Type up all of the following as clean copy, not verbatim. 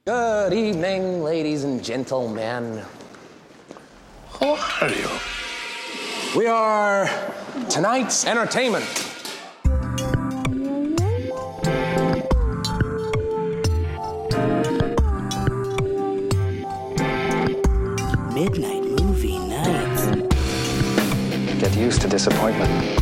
Good evening, ladies and gentlemen. How are you? We are tonight's entertainment. Midnight movie nights. Get used to disappointment.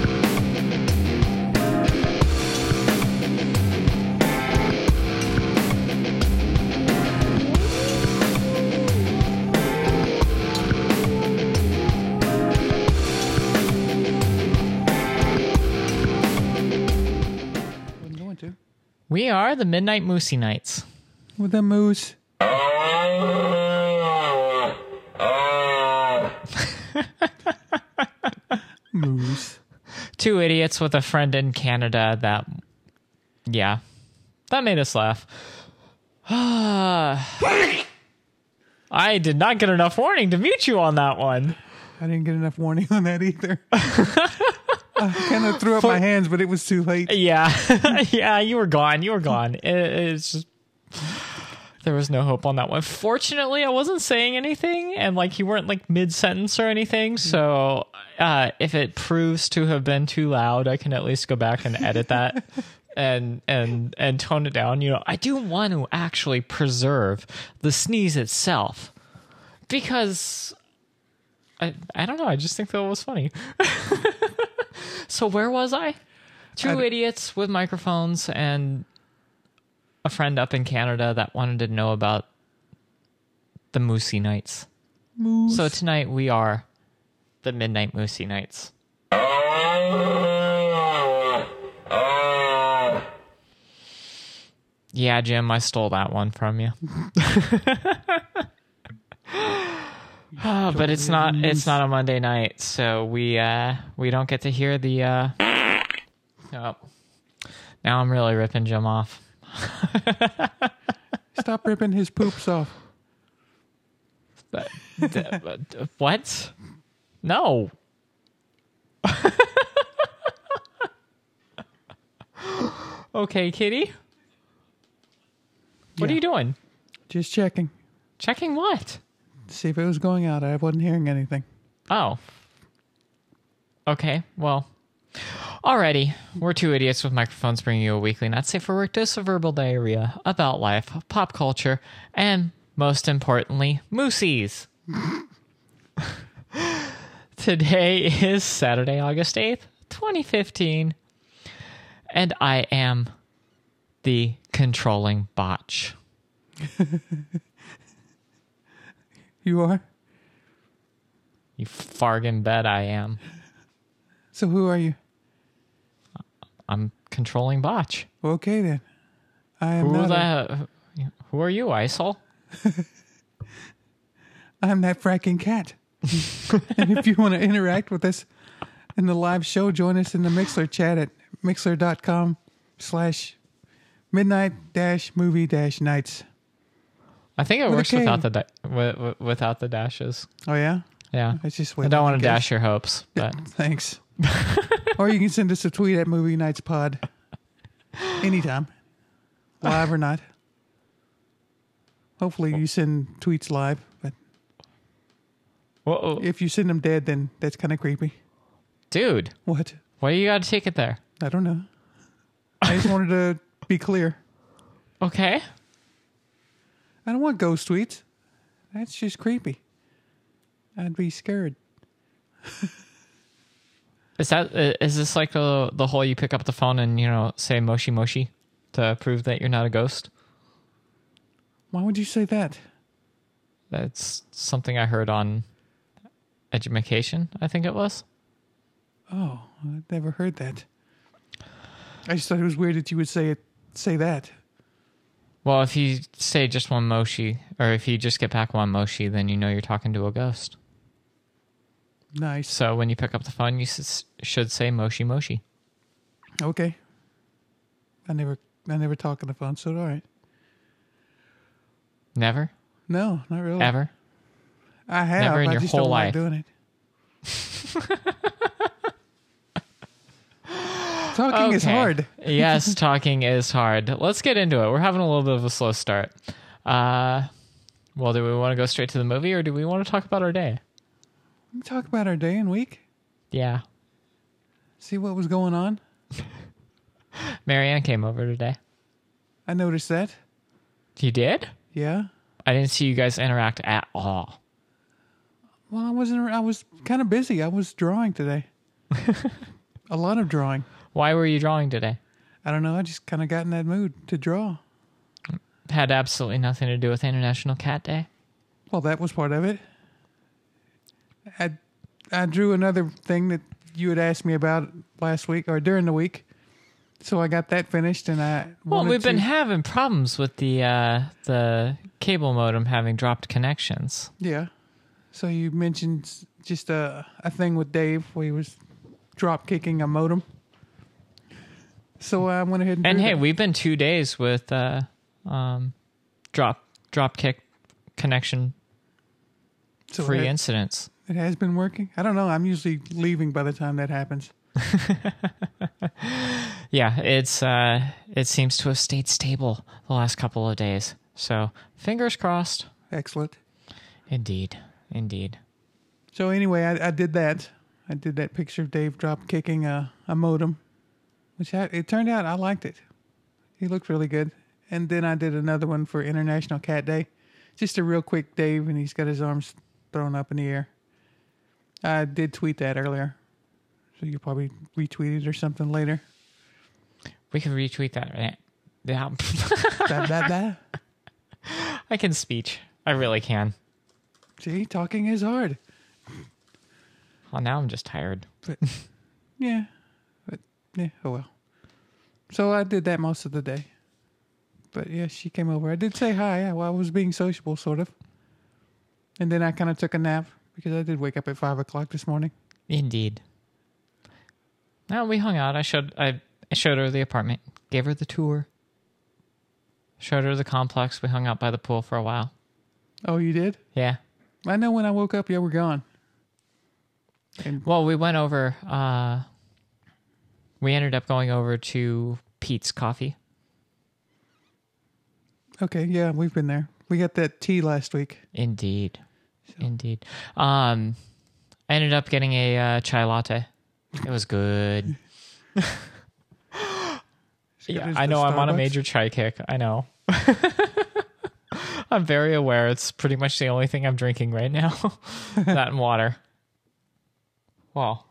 We are the Midnight Moosey Nights. With a moose. Moose. Two idiots with a friend in Canada that made us laugh. I did not get enough warning to mute you on that one. I didn't get enough warning on that either. I kind of threw up my hands, but it was too late. Yeah. Yeah, you were gone. It's just, there was no hope on that one. Fortunately, I wasn't saying anything, and you weren't mid-sentence or anything, so if it proves to have been too loud, I can at least go back and edit that and tone it down. I do want to actually preserve the sneeze itself, because I don't know, I just think that was funny. So where was I? Two idiots with microphones and a friend up in Canada that wanted to know about the Moosey Nights. Moose. So tonight we are the Midnight Moosey Nights. Yeah, Jim, I stole that one from you. But it's not a Monday night, so we don't get to hear the oh. Now I'm really ripping Jim off. Stop ripping his poops off. What? No. Okay, kitty. What are you doing? Just checking. Checking what? See if it was going out. I wasn't hearing anything. Oh. Okay, well. Alrighty. We're two idiots with microphones bringing you a weekly not safe for work dose of verbal diarrhea about life, pop culture, and, most importantly, moosies. Today is Saturday, August 8th, 2015, and I am the controlling botch. You are? You fargin' bet I am. So who are you? I'm controlling botch. Okay then. I am Who are you, Isol? I'm that fracking cat. And if you want to interact with us in the live show, join us in the Mixler chat at mixler.com/midnight-movie-nights. I think it works without the dashes. Oh yeah? Yeah. I just I don't want to dash your hopes, but thanks. Or you can send us a tweet at Movie Nights Pod. Anytime. Live or not. Hopefully you send tweets live, but whoa. If you send them dead, then that's kind of creepy. Dude. What? Why you got to take it there? I don't know. I just wanted to be clear. Okay. I don't want ghost tweets. That's just creepy. I'd be scared. Is this like the whole you pick up the phone and, say moshi moshi to prove that you're not a ghost? Why would you say that? That's something I heard on Edumacation, I think it was. Oh, I've never heard that. I just thought it was weird that you would say that. Well, if you say just one moshi, or if you just get back one moshi, then you know you're talking to a ghost. Nice. So when you pick up the phone, you should say moshi moshi. Okay. I never talk on the phone, so all right. Never? No, not really. Ever? I have. Never in I your just whole don't life. like doing it. Talking is hard. Yes, talking is hard. Let's get into it. We're having a little bit of a slow start. Well, do we want to go straight to the movie, or do we want to talk about our day? We talk about our day and week. Yeah. See what was going on. Marianne came over today. I noticed that. You did? Yeah. I didn't see you guys interact at all. Well, I was kind of busy. I was drawing today. A lot of drawing. Why were you drawing today? I don't know. I just kind of got in that mood to draw. Had absolutely nothing to do with International Cat Day. Well, that was part of it. I drew another thing that you had asked me about last week or during the week. So I got that finished, and we've been having problems with the cable modem having dropped connections. Yeah. So you mentioned just a thing with Dave where he was drop kicking a modem. So I went ahead and hey, that. we've been 2 days with drop kick connection free incidents. It has been working. I don't know. I'm usually leaving by the time that happens. Yeah, it seems to have stayed stable the last couple of days. So fingers crossed. Excellent. Indeed. So anyway, I did that. I did that picture of Dave drop kicking a modem, which it turned out I liked it. He looked really good. And then I did another one for International Cat Day. Just a real quick Dave, and he's got his arms thrown up in the air. I did tweet that earlier. So you'll probably retweet it or something later. We can retweet that, right? Yeah. Blah. I can speech. I really can. See, talking is hard. Well, now I'm just tired. But yeah, oh well. So I did that most of the day. But yeah, she came over. I did say hi. Well, I was being sociable, sort of. And then I kind of took a nap because I did wake up at 5 o'clock this morning. Indeed. Now we hung out. I showed her the apartment, gave her the tour, showed her the complex. We hung out by the pool for a while. Oh, you did? Yeah. I know when I woke up, you were gone. Well, we went over. We ended up going over to Pete's Coffee. Okay, yeah, we've been there. We got that tea last week. Indeed. I ended up getting a chai latte. It was good. Yeah, I know. I'm on a major chai kick. I know. I'm very aware. It's pretty much the only thing I'm drinking right now. That and water. Well,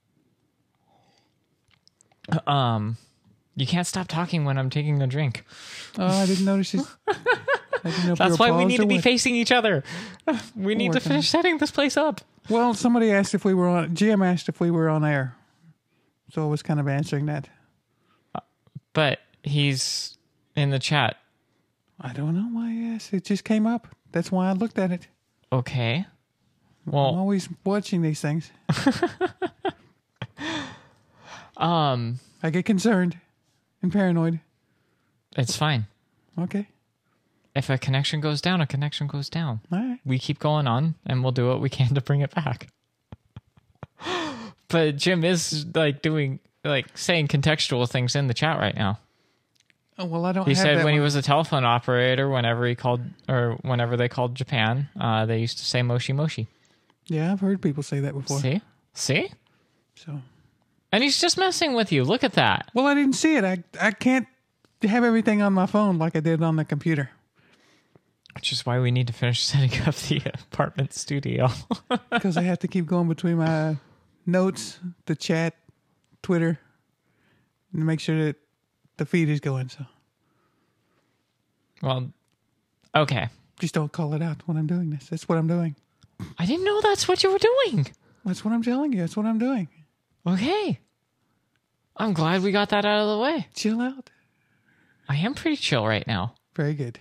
you can't stop talking when I'm taking a drink. Oh, I didn't notice it. That's why we need to be facing each other. We need to finish setting this place up. Well, somebody asked if we were on. Jim asked if we were on air, so I was kind of answering that. But he's in the chat. I don't know why he asked. It just came up. That's why I looked at it. Okay. Well, I'm always watching these things. I get concerned and paranoid. It's fine. Okay. If a connection goes down, a connection goes down. All right. We keep going on, and we'll do what we can to bring it back. But Jim is saying contextual things in the chat right now. Oh, well, I don't. He have said that when he one. was a telephone operator, whenever they called Japan, they used to say moshi moshi. Yeah, I've heard people say that before. See. So. And he's just messing with you. Look at that. Well, I didn't see it. I can't have everything on my phone like I did on the computer. Which is why we need to finish setting up the apartment studio. Because I have to keep going between my notes, the chat, Twitter, and make sure that the feed is going. So. Well, okay. Just don't call it out when I'm doing this. That's what I'm doing. I didn't know that's what you were doing. That's what I'm telling you. That's what I'm doing. Okay. I'm glad we got that out of the way. Chill out. I am pretty chill right now. Very good.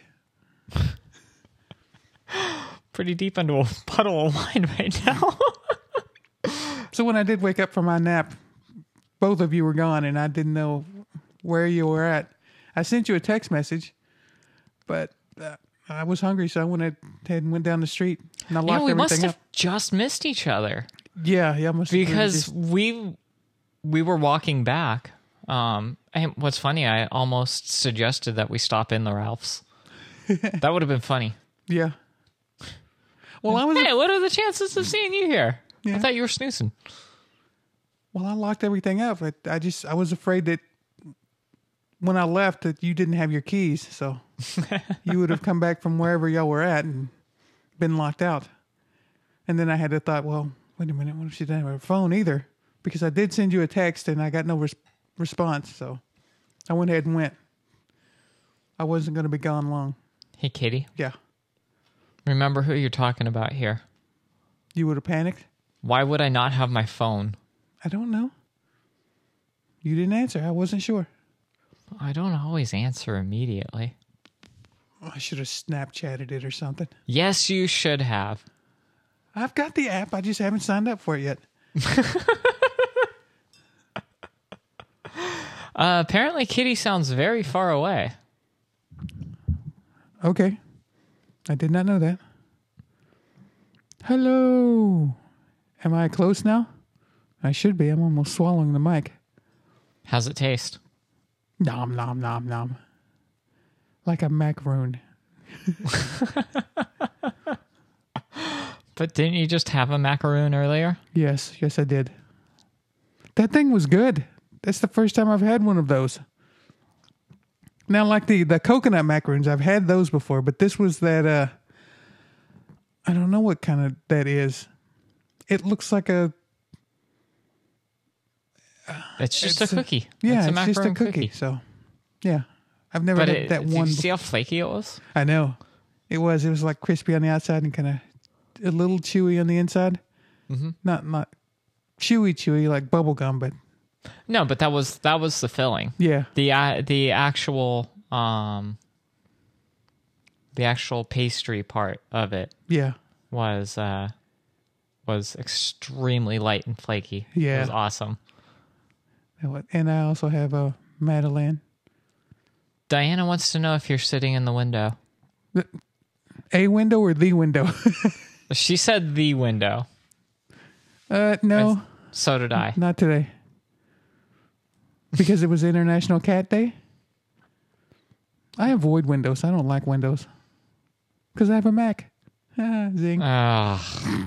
Pretty deep into a puddle of wine right now. So when I did wake up from my nap, both of you were gone, and I didn't know where you were at. I sent you a text message, but I was hungry, so I went ahead and went down the street, and I locked we everything must have up. just missed each other. Yeah, must have Because we were walking back. And what's funny, I almost suggested that we stop in the Ralphs. That would have been funny. Yeah. Well, I was. Hey, what are the chances of seeing you here? Yeah. I thought you were snoozing. Well, I locked everything up. I was afraid that when I left that you didn't have your keys, so you would have come back from wherever y'all were at and been locked out. And then I had to thought, well, wait a minute, what if she didn't have her phone either? Because I did send you a text and I got no response, so I went ahead and went. I wasn't going to be gone long. Hey, Katie. Yeah. Remember who you're talking about here. You would have panicked? Why would I not have my phone? I don't know. You didn't answer. I wasn't sure. I don't always answer immediately. I should have Snapchatted it or something. Yes, you should have. I've got the app. I just haven't signed up for it yet. Apparently, Kitty sounds very far away. Okay. I did not know that. Hello. Am I close now? I should be. I'm almost swallowing the mic. How's it taste? Nom, nom, nom, nom. Like a macaroon. But didn't you just have a macaroon earlier? Yes, I did. That thing was good. That's the first time I've had one of those. Now, like the coconut macaroons, I've had those before, but this was that, I don't know what kind of that is. It looks like a... It's just a cookie. Yeah, it's it's just a cookie. So, yeah. I've never But had that did one. you see how flaky it was? I know. It was like crispy on the outside and kind of a little chewy on the inside. Mm-hmm. Not chewy like bubble gum, but No, but that was the filling. yeah. The actual pastry part of it Yeah. was extremely light and flaky. Yeah. It was awesome. And I also have a Madeleine. Diana wants to know if you're sitting in the window. A window or the window? She said the window. No, So did I. not today. Because it was International Cat Day. I avoid windows. I don't like windows. Because I have a Mac. Zing. I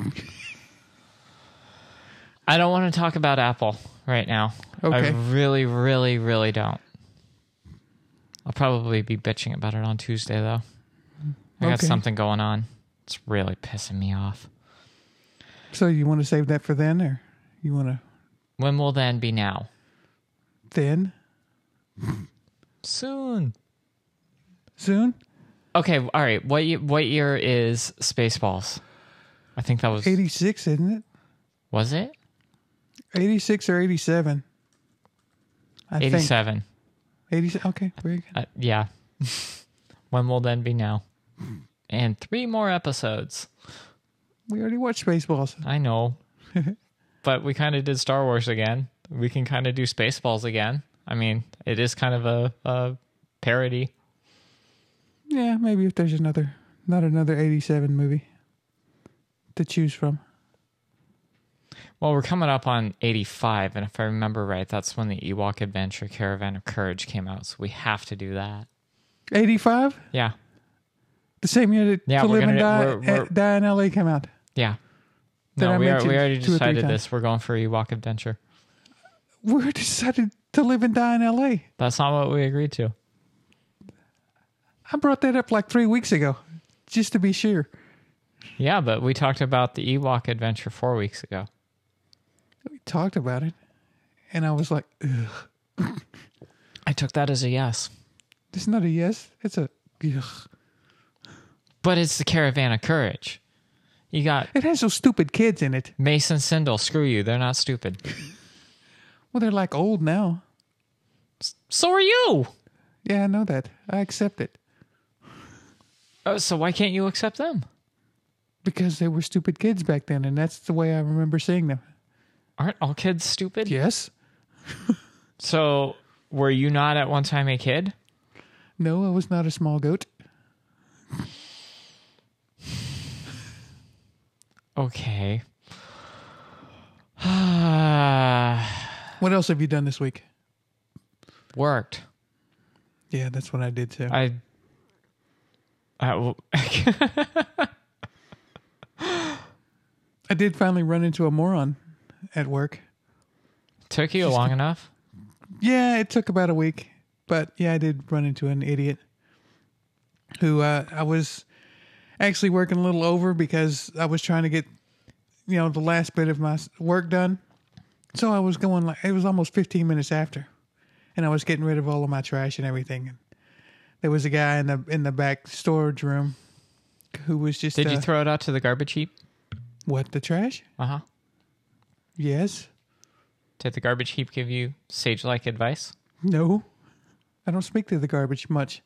don't want to talk about Apple right now. Okay. I really, really, really don't. I'll probably be bitching about it on Tuesday, though. I got Okay. something going on. It's really pissing me off. So you want to save that for then, or you want to When will then be now? then? Soon. Soon? Okay, all right. What year is Spaceballs? I think that was... 86, isn't it? Was it? 86 or 87. I 87. think. 87. Okay, very good. Yeah. When will then be now? And 3 more episodes. We already watched Spaceballs. I know. But we kind of did Star Wars again. We can kind of do Spaceballs again. I mean, it is kind of a parody. Yeah, maybe if there's not another 87 movie to choose from. Well, we're coming up on 85, and if I remember right, that's when the Ewok Adventure Caravan of Courage came out, so we have to do that. 85? Yeah. The same year that Yeah, To we're Live and gonna- Die in L.A. came out. Yeah. That No, I we mentioned already 2 or 3 decided times. this. We're going for Ewok Adventure. We decided To Live and Die in L.A. That's not what we agreed to. I brought that up like 3 weeks ago, just to be sure. Yeah, but we talked about the Ewok Adventure 4 weeks ago. We talked about it, and I was like, ugh. I took that as a yes. It's not a yes. It's a ugh. But it's the Caravan of Courage. You got It has those stupid kids in it. Mace and Sindel. Screw you. They're not stupid. Well, they're like old now. So are you. Yeah, I know that. I accept it. So why can't you accept them? Because they were stupid kids back then, and that's the way I remember seeing them. Aren't all kids stupid? Yes. So were you not at one time a kid? No, I was not a small goat. Okay. What else have you done this week? Worked. Yeah, that's what I did too. I Uh, I did finally run into a moron at work. Took you long enough? Yeah, it took about a week. But yeah, I did run into an idiot who I was actually working a little over because I was trying to get, the last bit of my work done. So I was going it was almost 15 minutes after. And I was getting rid of all of my trash and everything. And there was a guy in the back storage room who was just... Did you throw it out to the garbage heap? What, the trash? Uh-huh. Yes. Did the garbage heap give you sage-like advice? No. I don't speak to the garbage much.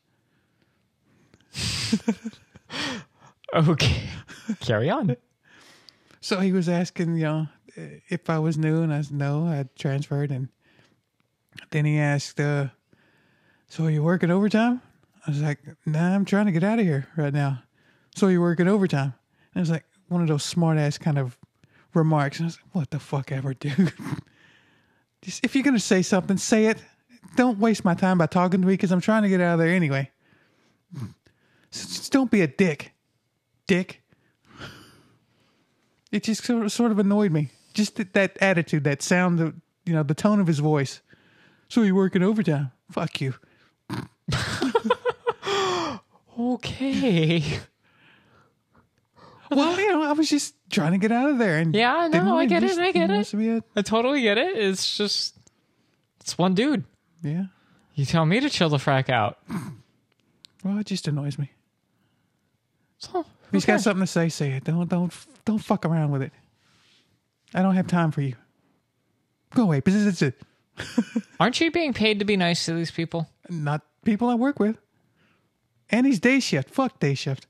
Okay. Carry on. So he was asking, if I was new, and I said no, I had transferred. And then he asked, so are you working overtime? I was like, nah, I'm trying to get out of here right now. So you're working overtime? And it was like one of those smart-ass kind of remarks. And I was like, what the fuck ever, dude? Just, if you're going to say something, say it. Don't waste my time by talking to me because I'm trying to get out of there anyway. So just don't be a dick. Dick. It just sort of annoyed me. Just that attitude, that sound, the tone of his voice. So you're working overtime? Fuck you. Okay. Well, I was just trying to get out of there. And Yeah, no, I get it. I get it. Yeah. I totally get it. It's just, it's one dude. Yeah. You tell me to chill the frack out. Well, it just annoys me. So, If he's got something to say it. Don't fuck around with it. I don't have time for you. Go away. Aren't you being paid to be nice to these people? Not people I work with. And he's day shift. Fuck day shift.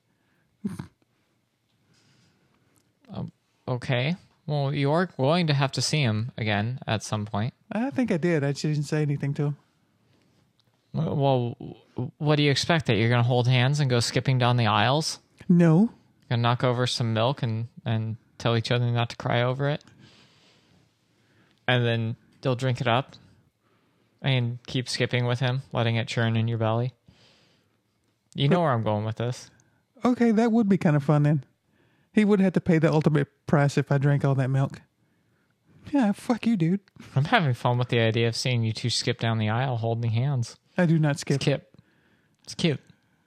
Okay. Well, you're going to have to see him again at some point. I think I did. I just didn't say anything to him. Well, what do you expect? That you're going to hold hands and go skipping down the aisles? No. Gonna knock over some milk and tell each other not to cry over it? And then they'll drink it up and keep skipping with him, letting it churn in your belly? You know where I'm going with this. Okay, that would be kind of fun then. He would have to pay the ultimate price if I drank all that milk. Yeah, fuck you, dude. I'm having fun with the idea of seeing you two skip down the aisle holding hands. I do not skip. It's cute.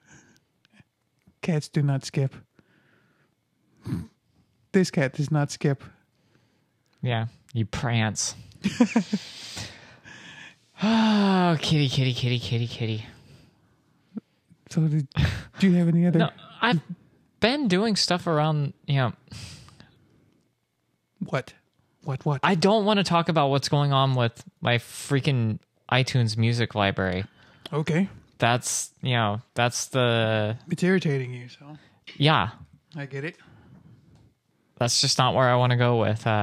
Cats do not skip. This cat does not skip. Yeah, you prance. Oh, kitty, kitty, kitty, kitty, kitty. So do you have any other... No, I've been doing stuff around, What? I don't want to talk about what's going on with my freaking iTunes music library. Okay. That's the... It's irritating you, so... Yeah. I get it. That's just not where I want to go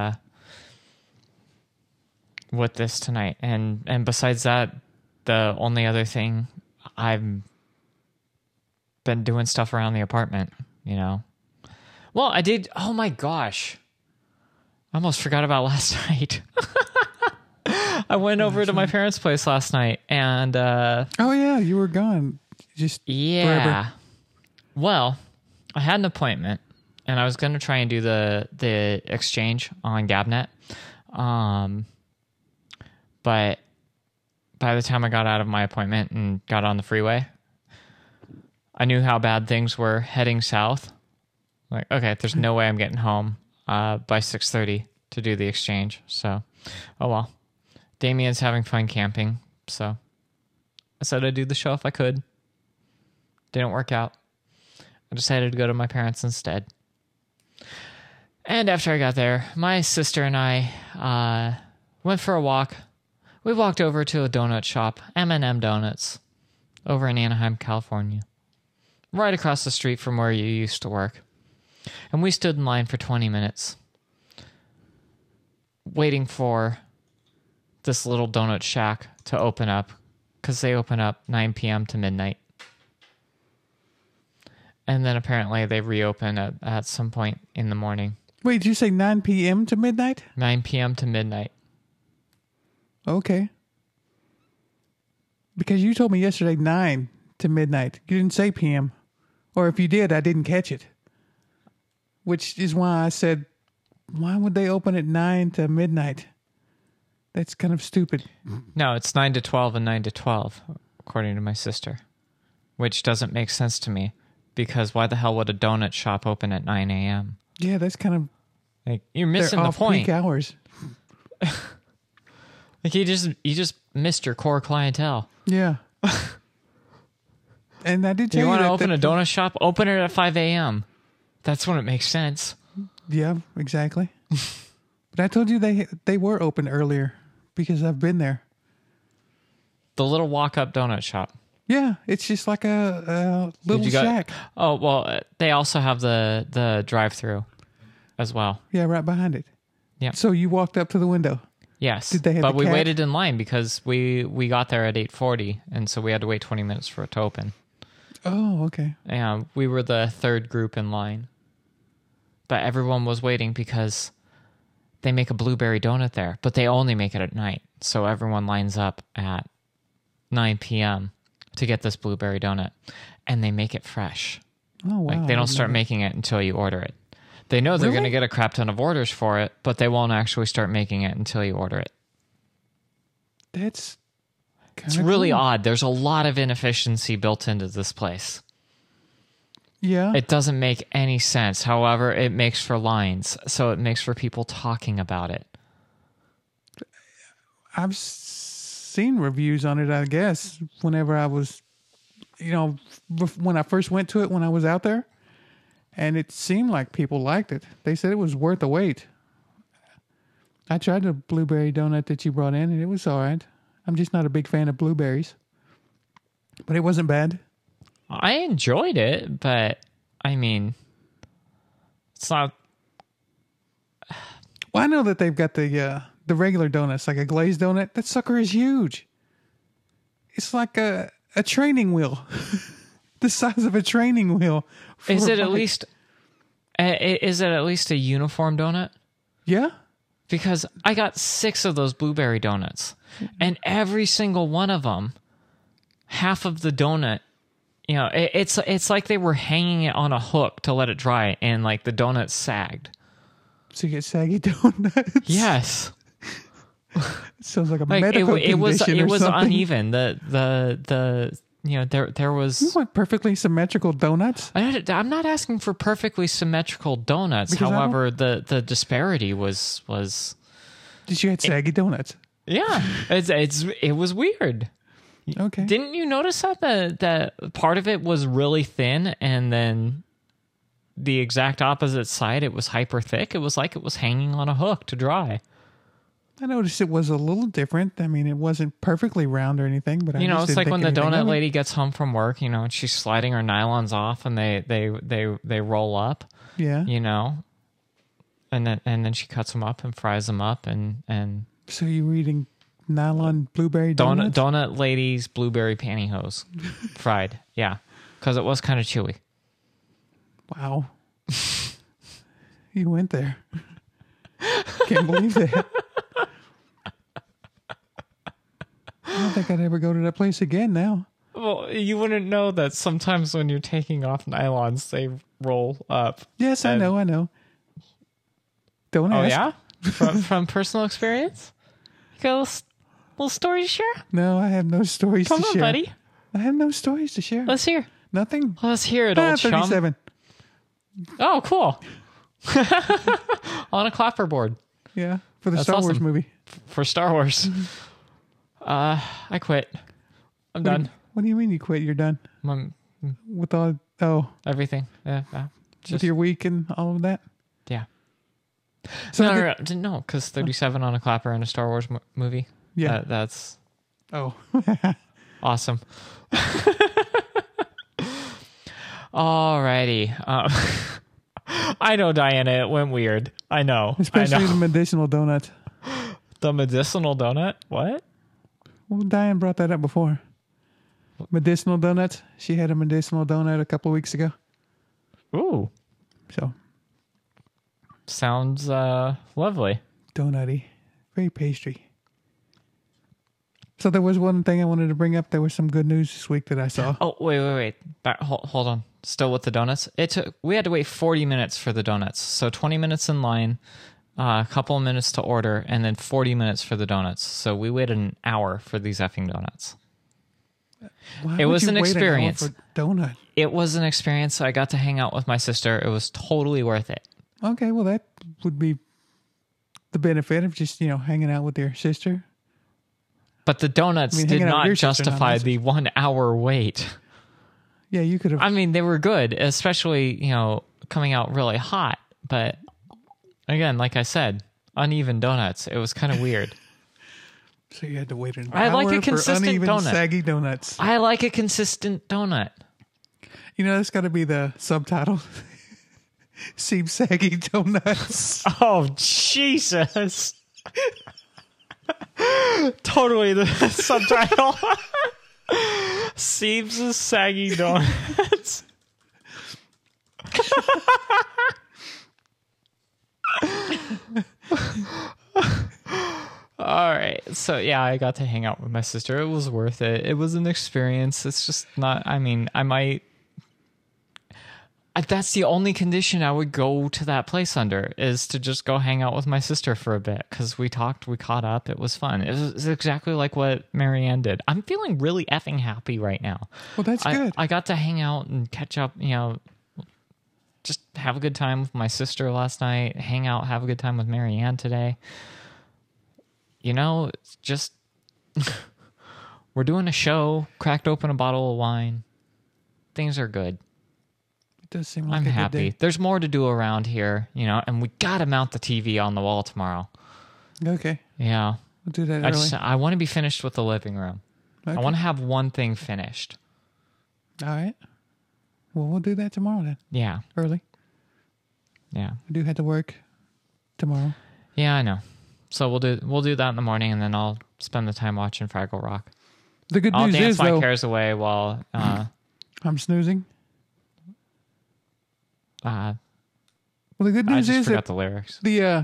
with this tonight. And besides that, the only other thing, I've been doing stuff around the apartment, Well, I did. Oh my gosh. I almost forgot about last night. I went over to my parents' place last night and Oh yeah, you were gone. Just yeah. forever. Well, I had an appointment and I was going to try and do the exchange on Gabnet. But by the time I got out of my appointment and got on the freeway, I knew how bad things were heading south. Like, okay, there's no way I'm getting home by 6:30 to do the exchange. So, oh well. Damien's having fun camping, so I said I'd do the show if I could. Didn't work out. I decided to go to my parents instead. And after I got there, my sister and I went for a walk. We walked over to a donut shop, M&M Donuts, over in Anaheim, California, right across the street from where you used to work. And we stood in line for 20 minutes, waiting for this little donut shack to open up, because they open up 9 p.m. to midnight. And then apparently they reopen at some point in the morning. Wait, did you say 9 p.m. to midnight? 9 p.m. to midnight. Okay. Because you told me yesterday 9 to midnight. You didn't say p.m. Or if you did, I didn't catch it. Which is why I said, why would they open at 9 to midnight? That's kind of stupid. No, it's 9 to 12 and 9 to 12, according to my sister. Which doesn't make sense to me. Because why the hell would a donut shop open at 9 a.m.? Yeah, that's kind of... Like, you're They're missing the off-peak point. hours. Like you just missed your core clientele. Yeah. And I did tell You you want to that open a donut shop? Open it at 5 a.m. That's when it makes sense. Yeah, exactly. But I told you they were open earlier because I've been there. The little walk-up donut shop. Yeah, it's just like a little shack. Oh, well, they also have the drive-through as well. Yeah, right behind it. Yeah. So you walked up to the window. Yes. Did they have but the we cat? waited in line because we got there at 8:40, and so we had to wait 20 minutes for it to open. Oh, okay. Yeah, we were the third group in line. But everyone was waiting because they make a blueberry donut there, but they only make it at night. So everyone lines up at 9 p.m. to get this blueberry donut, and they make it fresh. Oh, wow. Like they don't start making it until you order it. They know they're Really? going to get a crap ton of orders for it, but they won't actually start making it until you order it. That's It's really odd. There's a lot of inefficiency built into this place. Yeah. It doesn't make any sense. However, it makes for lines, so it makes for people talking about it. I've seen reviews on it, I guess, whenever I was, when I first went to it when I was out there. And it seemed like people liked it. They said it was worth the wait. I tried the blueberry donut that you brought in, and it was all right. I'm just not a big fan of blueberries. But it wasn't bad. I enjoyed it, but I mean, it's not. Well, I know that they've got the regular donuts, like a glazed donut. That sucker is huge. It's like a training wheel. The size of a training wheel. Is it at least? Is it at least a uniform donut? Yeah. Because I got 6 of those blueberry donuts, and every single one of them, half of the donut, it's like they were hanging it on a hook to let it dry, and like the donut sagged. So you get saggy donuts. Yes, It sounds like a like medical it was condition or something. uneven. There was. You want perfectly symmetrical donuts? I'm not asking for perfectly symmetrical donuts. Because I However, the disparity was Did you had saggy donuts? yeah. It was weird. Okay. Didn't you notice that part of it was really thin, and then the exact opposite side, it was hyper thick? It was like it was hanging on a hook to dry. I noticed it was a little different. I mean, it wasn't perfectly round or anything, but I just It's didn't like think when the anything donut of it. lady gets home from work, and she's sliding her nylons off, and they roll up, Yeah. and then she cuts them up and fries them up, and So you were eating nylon blueberry donuts? donut lady's blueberry pantyhose fried, yeah, because it was kind of chewy. Wow. You went there. Can't believe that. I don't think I'd ever go to that place again now. Well, you wouldn't know that sometimes when you're taking off nylons, they roll up. Yes, I And- know. Don't Oh, ask. yeah? From personal experience? You got a little story to share? No, I have no stories Come to on, share. buddy. I have no stories to share. Let's hear. Nothing. Let's hear it, old chum. 37. Oh, cool. On a clapperboard Yeah, for the That's Star Wars awesome. movie. for Star Wars. I quit. I'm done. What do you mean you quit? You're done with all? Oh, Everything. Yeah. with Just, your week and all of that. yeah. So No, because 37 on a clapper in a Star Wars movie. Yeah. That's Oh, awesome. Alrighty. I know, Diana, it went weird. I know. especially the medicinal donut. The medicinal donut? What? Well, Diane brought that up before. Medicinal donuts. She had a medicinal donut a couple of weeks ago. Ooh. So Sounds lovely. donutty, very pastry. So there was one thing I wanted to bring up. There was some good news this week that I saw. Oh, wait. Hold on. Still with the donuts? We had to wait 40 minutes for the donuts. So 20 minutes in line, a couple of minutes to order, and then 40 minutes for the donuts. So we waited an hour for these effing donuts. Why It would was you an wait experience. hour for donut. It was an experience. I got to hang out with my sister. It was totally worth it. Okay, well that would be the benefit of just hanging out with your sister. But the donuts did hanging out with not your sister, not justify my the 1 hour wait. Yeah, you could have. I mean, they were good, especially, coming out really hot. But again, like I said, uneven donuts. It was kind of weird. So you had to wait an I hour like a for consistent uneven, donut. saggy donuts. I like a consistent donut. That's got to be the subtitle. Seem saggy donuts. Oh, Jesus. Totally the subtitle. Seems saggy donuts. All right. So, yeah, I got to hang out with my sister. It was worth it. It was an experience. It's just not, I might. That's the only condition I would go to that place under, is to just go hang out with my sister for a bit, because we talked, we caught up, it was fun. It was exactly like what Marianne did. I'm feeling really effing happy right now. Well, that's good. I got to hang out and catch up, just have a good time with my sister last night, hang out, have a good time with Marianne today. It's just, we're doing a show, cracked open a bottle of wine. Things are good. It does seem like I'm a good happy. day. There's more to do around here, and we got to mount the TV on the wall tomorrow. Okay, Yeah. we'll do that early. I want to be finished with the living room. Okay. I want to have one thing finished. All right. Well, we'll do that tomorrow then. Yeah. Early. Yeah. I do have to work tomorrow. Yeah, I know. So we'll do that in the morning, and then I'll spend the time watching Fraggle Rock. The good I'll news dance is, my though, cares away while I'm snoozing. I Well, the good news just is forgot that the lyrics.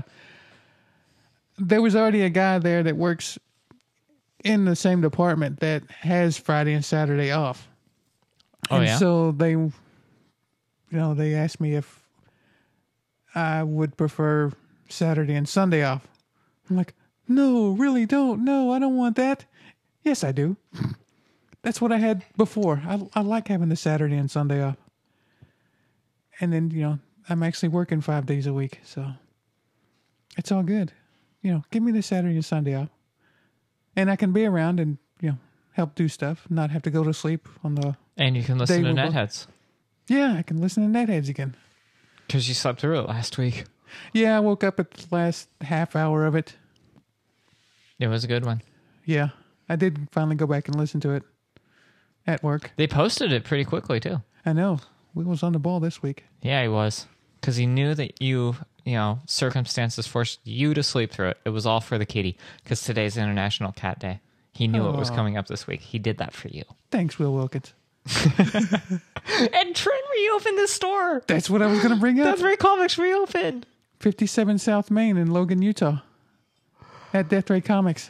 there was already a guy there that works in the same department that has Friday and Saturday off. Oh, And yeah? so they asked me if I would prefer Saturday and Sunday off. I'm like, no, really don't. No, I don't want that. Yes, I do. That's what I had before. I like having the Saturday and Sunday off. And then, I'm actually working 5 days a week. So it's all good. Give me the Saturday and Sunday off. And I can be around and, help do stuff, not have to go to sleep on the... And you can listen to They will- Netheads, Yeah, I can listen to Netheads again. because you slept through it last week. Yeah, I woke up at the last half hour of it. It was a good one. Yeah, I did finally go back and listen to it at work. They posted it pretty quickly, too. I know. We was on the ball this week. Yeah, he was. Because he knew that circumstances forced you to sleep through it. It was all for the kitty. Because today's International Cat Day. He knew it was coming up this week. He did that for you. Thanks, Will Wilkins. And Trent reopened the store. That's what I was going to bring up. Death Ray Comics reopened. 57 South Main in Logan, Utah. At Death Ray Comics.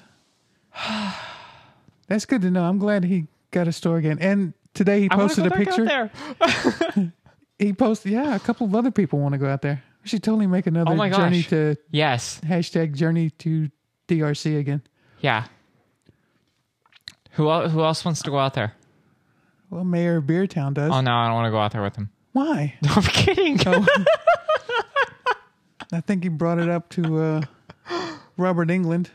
That's good to know. I'm glad he got a store again. And today he posted a picture. There. He posted, a couple of other people want to go out there. We should totally make another Oh my journey gosh. to Yes. #journey to DRC again. Yeah. Who else wants to go out there? Well, Mayor Beertown does. Oh, no, I don't want to go out there with him. Why? No, I'm kidding. Oh. I think he brought it up to Robert England.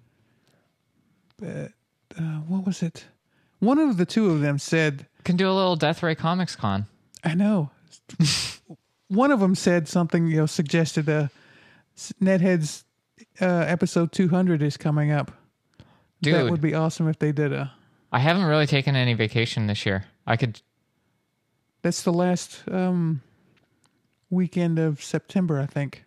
But what was it? One of the two of them said, Can do a little Death Ray Comics Con. I know. One of them said something, suggested Netheads episode 200 is coming up. Dude, That would be awesome if they did I haven't really taken any vacation this year. That's the last weekend of September, I think.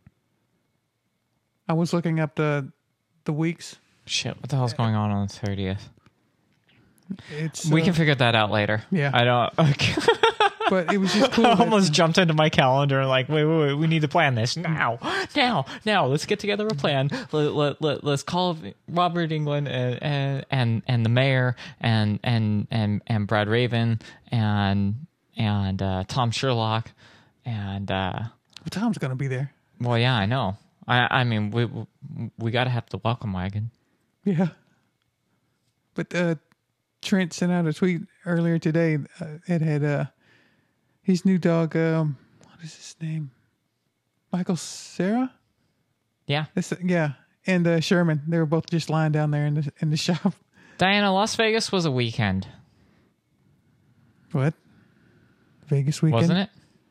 I was looking up the weeks. Shit, what the hell's going on the 30th? It's We can figure that out later. Yeah. I don't... Okay. But it was just cool. I that- almost jumped into my calendar like, wait, we need to plan this now. Let's get together a plan. Let's call Robert England and the mayor and Brad Raven and Tom Sherlock and Tom's gonna be there. well, yeah, I know. I mean, we got to have the welcome wagon. Yeah. But Trent sent out a tweet earlier today. It had his new dog. What is his name? Michael Sarah. Yeah, Yeah, and Sherman. They were both just lying down there in the shop. Diana, Las Vegas was a weekend, What? Vegas weekend, wasn't it?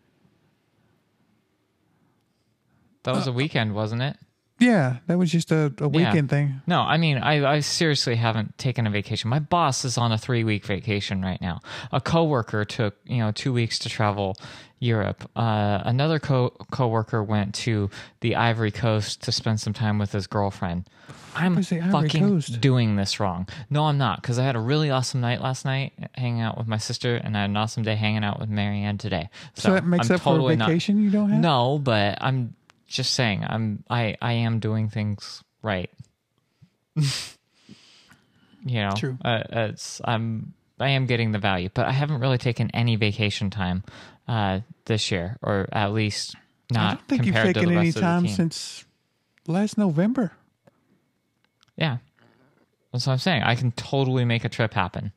That was a weekend, wasn't it? Yeah, that was just a weekend thing. No, I mean, I seriously haven't taken a vacation. My boss is on a 3-week vacation right now. A coworker took 2 weeks to travel Europe. Another coworker went to the Ivory Coast to spend some time with his girlfriend. I'm was the Ivory fucking Coast? doing this wrong. No, I'm not, because I had a really awesome night last night hanging out with my sister, and I had an awesome day hanging out with Marianne today. So that makes I'm up for a vacation you don't have? No, but I'm just saying I am doing things right. True. I am getting the value, but I haven't really taken any vacation time this year, or at least not I don't think you've compared to taken the any rest of the time team. since last November. Yeah, that's what I'm saying. I can totally make a trip happen.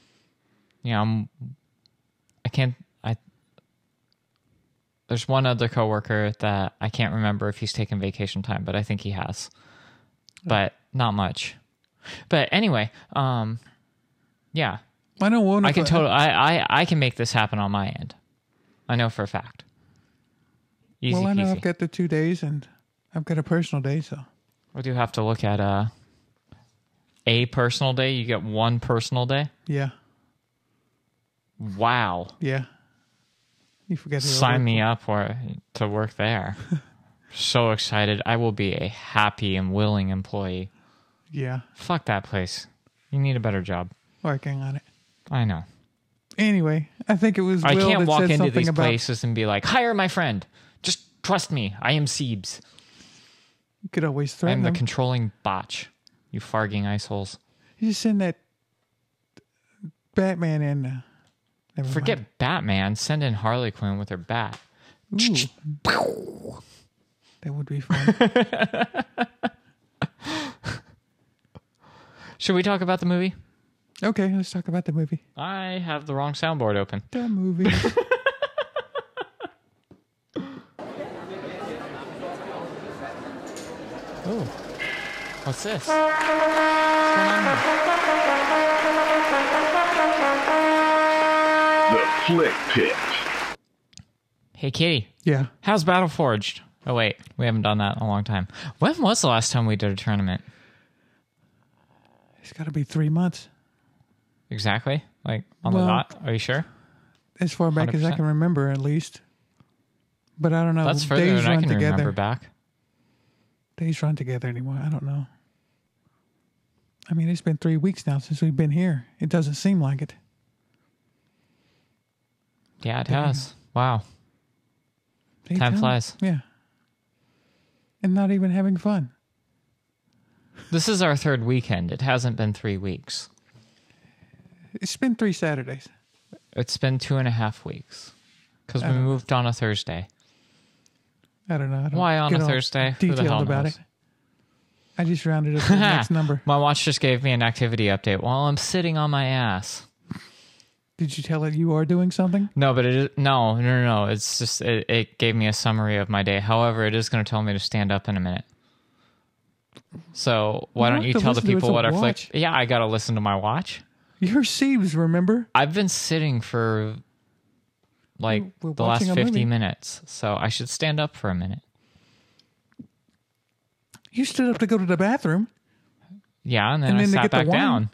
There's one other coworker that I can't remember if he's taken vacation time, but I think he has. But not much. But anyway, yeah. I know one. I can I can make this happen on my end. I know for a fact. Easy Well, I know peasy. I've got the 2 days, and I've got a personal day, so We do have to look at a personal day. You get one personal day. yeah, Wow. yeah. You forget to Sign me up to work there. So excited. I will be a happy and willing employee. Yeah, Fuck that place. You need a better job. working on it. I know. Anyway, I think it was. I Will can't that walk said into something these about, places and be like, hire my friend. Just trust me. I am Siebes. You could always I am threaten the them. controlling botch. You farging iceholes. You just send that Batman in. Never Forget mind. Batman. Send in Harley Quinn with her bat. Ooh. That would be fun. Should we talk about the movie? Okay, let's talk about the movie. I have the wrong soundboard open. The movie. Oh. What's this? What's going on here? The Flick Pit. Hey, Kitty. Yeah. How's Battleforged? Oh, wait. We haven't done that in a long time. When was the last time we did a tournament? It's got to be 3 months. Exactly? Like, on Well, the dot? Are you sure? As far back as I 100%? can remember, at least. But I don't know. That's further Days than I run can together. remember back. Days run together anymore. I don't know. I mean, it's been 3 weeks now since we've been here. It doesn't seem like it. Yeah, it has. Wow. They Time tell- flies. Yeah. And not even having fun. This is our third weekend. It hasn't been 3 weeks. It's been 3 Saturdays. It's been 2.5 weeks. Because we moved on a Thursday. I don't know. I don't Why on get a all Thursday? Who the Detailed hell about knows? it. I just rounded up to the next number. My watch just gave me an activity update while I'm sitting on my ass. Did you tell it you are doing something? No, but it is, no. It's just it gave me a summary of my day. However, it is going to tell me to stand up in a minute. So why You don't have you to tell the listen to people its what our watch. flick? Yeah, I got to listen to my watch. You're Siebes, remember? I've been sitting for like We're the last watching a 50 movie. minutes, so I should stand up for a minute. You stood up to go to the bathroom. Yeah, and then And I then to sat get the back wine. down.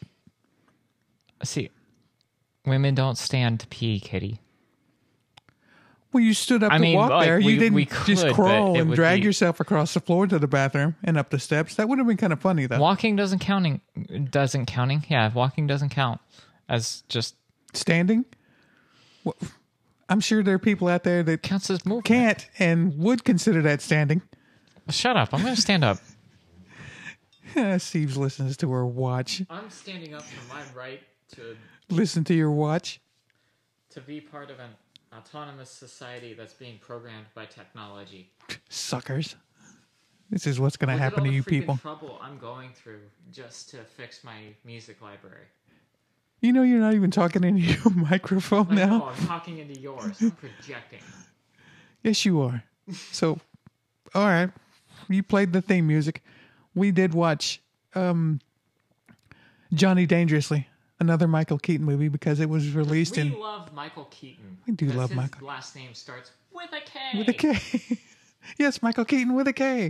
See, women don't stand to pee, Kitty. Well, you stood up I to mean, walk like, there. we You didn't could, just but crawl it and would drag be- yourself across the floor to the bathroom and up the steps. That would have been kind of funny, though. Walking doesn't counting. Yeah, walking doesn't count as just Standing? I'm sure there are people out there that Counts as movement. can't and would consider that standing. Shut up. I'm going to stand up. Steve listens to her watch. I'm standing up for my right to Listen to your watch. be part of an autonomous society that's being programmed by technology. Suckers. This is what's going to Look at happen all to the you freaking people. trouble I'm going through just to fix my music library. You know you're not even talking into your microphone I know, now. I'm talking into yours. I'm projecting. Yes, you are. So, all right. You played the theme music. We did watch Johnny Dangerously, another Michael Keaton movie, because it was released We in love Michael Keaton. We do love his Michael. last name starts with a K. with a K. Yes, Michael Keaton with a K.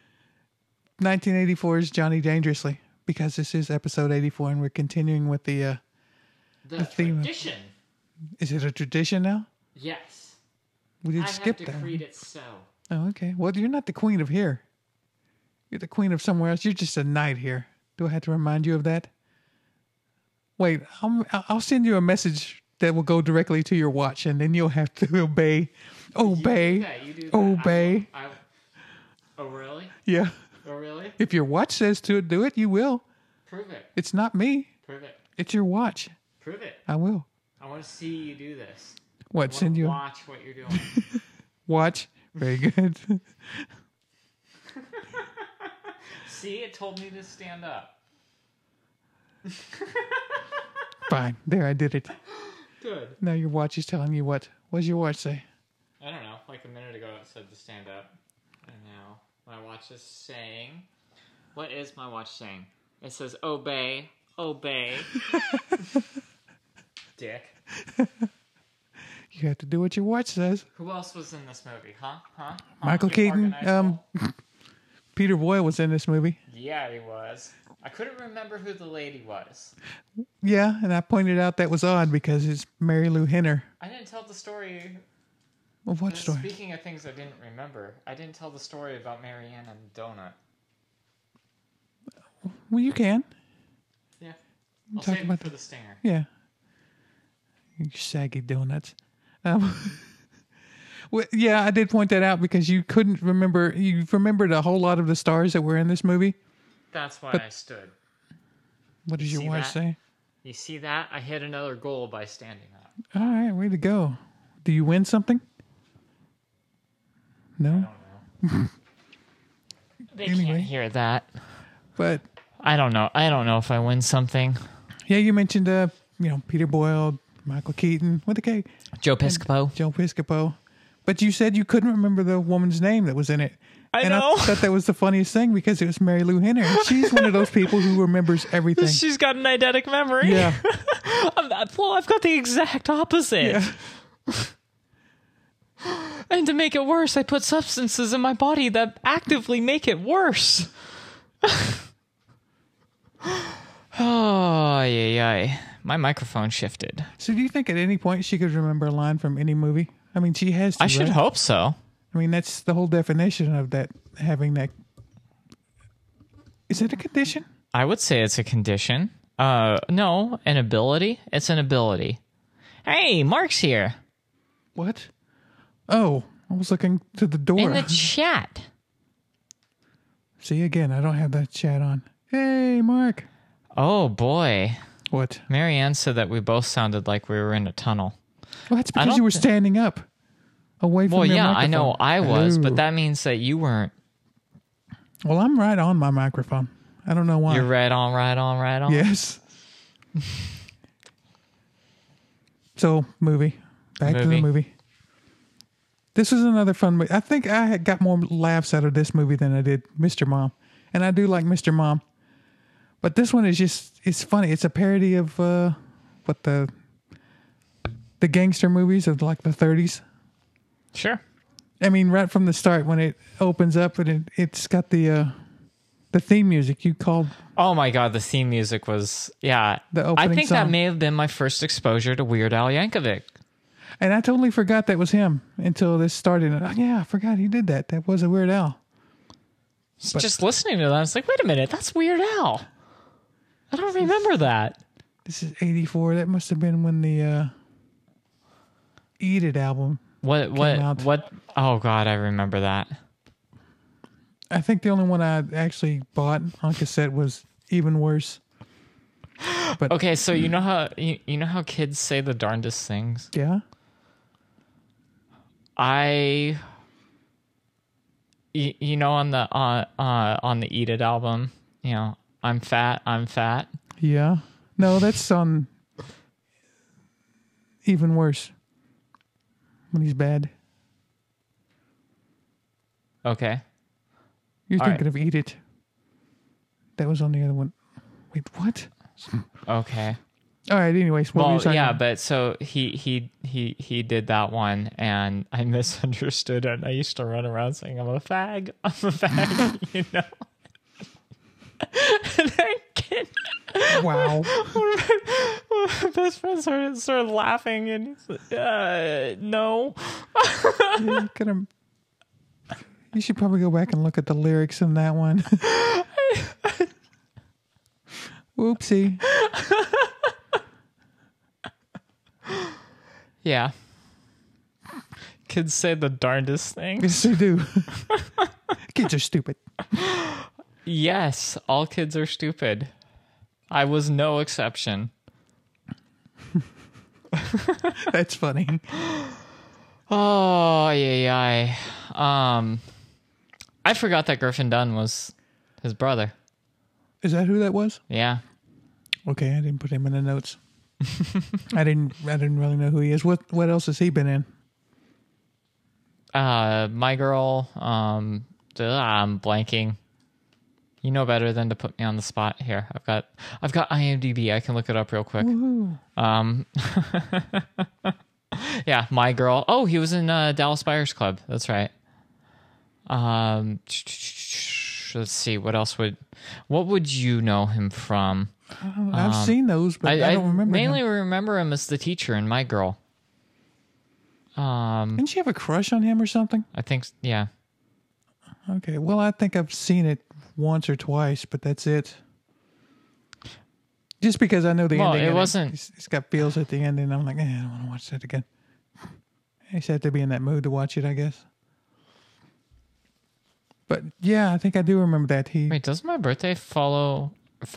1984's Johnny Dangerously, because this is episode 84, and we're continuing with the The theme. tradition. Is it a tradition now? Yes. We did I skip have that. decreed it so. Oh, okay. Well, you're not the queen of here. You're the queen of somewhere else. You're just a knight here. Do I have to remind you of that? Wait, I'll send you a message that will go directly to your watch, and then you'll have to obey. Obey. You do that. Obey. Oh, really? Yeah. Oh, really? If your watch says to do it, you will. Prove it. It's not me. Prove it. It's your watch. Prove it. I will. I want to see you do this. What? I Send want you to a watch what you're doing. watch? Very good. See, it told me to stand up. Fine. There, I did it. Good. Now your watch is telling you what. What does your watch say? I don't know. Like a minute ago, it said to stand up. And now my watch is saying... What is my watch saying? It says, obey, obey. Dick. You have to do what your watch says. Who else was in this movie, huh? Michael You Keaton. organized all? Peter Boyle was in this movie. Yeah, he was. I couldn't remember who the lady was. Yeah, and I pointed out that was odd because it's Mary Lou Henner. I didn't tell the story. Of what story? Speaking of things I didn't remember, I didn't tell the story about Marianne and the donut. Well, you can. Yeah. I'll Talk save about it for the stinger. Yeah. You saggy donuts. Well, yeah, I did point that out because you couldn't remember. You remembered a whole lot of the stars that were in this movie. That's why I stood. What does your See watch that? say? You see that? I hit another goal by standing up. All right, way to go. Do you win something? No? They Anyway. can't hear that. But I don't know. I don't know if I win something. yeah, you mentioned Peter Boyle, Michael Keaton, with a K, Joe Piscopo. Joe Piscopo. But you said you couldn't remember the woman's name that was in it. I And know. I thought that was the funniest thing because it was Mary Lou Henner. And she's one of those people who remembers everything. She's got an eidetic memory. Yeah. Well, I've got the exact opposite. Yeah. And to make it worse, I put substances in my body that actively make it worse. Oh, yeah. My microphone shifted. So do you think at any point she could remember a line from any movie? I mean, she has to, I should right? hope so. I mean, that's the whole definition of that, having that. Is it a condition? I would say it's a condition. No, an ability. It's an ability. Hey, Mark's here. What? Oh, I was looking to the door. In the chat. See, again, I don't have that chat on. Hey, Mark. Oh, boy. What? Marianne said that we both sounded like we were in a tunnel. Well, that's I because don't you were thi- standing up away from Well, your yeah, microphone. I know I was, Hello. but that means that you weren't. Well, I'm right on my microphone. I don't know why. You're right on. Yes. So, movie. Back to the movie. This was another fun movie. I think I had got more laughs out of this movie than I did Mr. Mom. And I do like Mr. Mom. But this one is just, it's funny. It's a parody of what the gangster movies of like the 30s. Sure. I mean, right from the start when it opens up and it's got the theme music you called. Oh my God, the theme music was, yeah. The I opening think song. that may have been my first exposure to Weird Al Yankovic. And I totally forgot that was him until this started. And, I forgot he did that. That was a Weird Al. Just listening to that, I was like, wait a minute, that's Weird Al. I don't remember that. This is 84. That must have been when the Eat It album. out. What? Oh God, I remember that. I think the only one I actually bought on cassette was Even Worse. But Okay, so you know how you know how kids say the darndest things. yeah, You know, on the Eat It album, you know, I'm fat. yeah. No, that's on Even Worse. When he's bad. Okay. You're All thinking right. of Eat It. That was on the other one. Wait, what? Okay. All right. Anyways, what were you Well, talking yeah, about? but so he did that one, and I misunderstood it. I used to run around saying, "I'm a fag, you know. And I kid. Wow. My best friend started laughing, and he's like, "No." You should probably go back and look at the lyrics in that one. Whoopsie. Yeah. Kids say the darndest things. Yes, they do. Kids are stupid. Yes, all kids are stupid. I was no exception. That's funny. Oh, yeah. I forgot that Griffin Dunn was his brother. Is that who that was? Yeah. Okay, I didn't put him in the notes. I didn't really know who he is. What else has he been in? My Girl. I'm blanking. You know better than to put me on the spot here. I've got IMDb. I can look it up real quick. Yeah, My Girl. Oh, he was in Dallas Buyers Club. That's right. Let's see. What would you know him from? I've seen those, but I don't remember. Mainly him. remember him as the teacher in My Girl. Didn't she have a crush on him or something? I think, yeah. Okay, well, I think I've seen it once or twice, but that's it. Just because I know the Well, ending. it and wasn't- It's got feels at the end, and I'm like, I don't want to watch that again. I just have to be in that mood to watch it, I guess. But yeah, I think I do remember that. Wait, does my birthday fall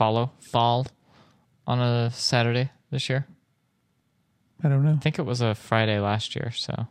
on a Saturday this year? I don't know. I think it was a Friday last year, so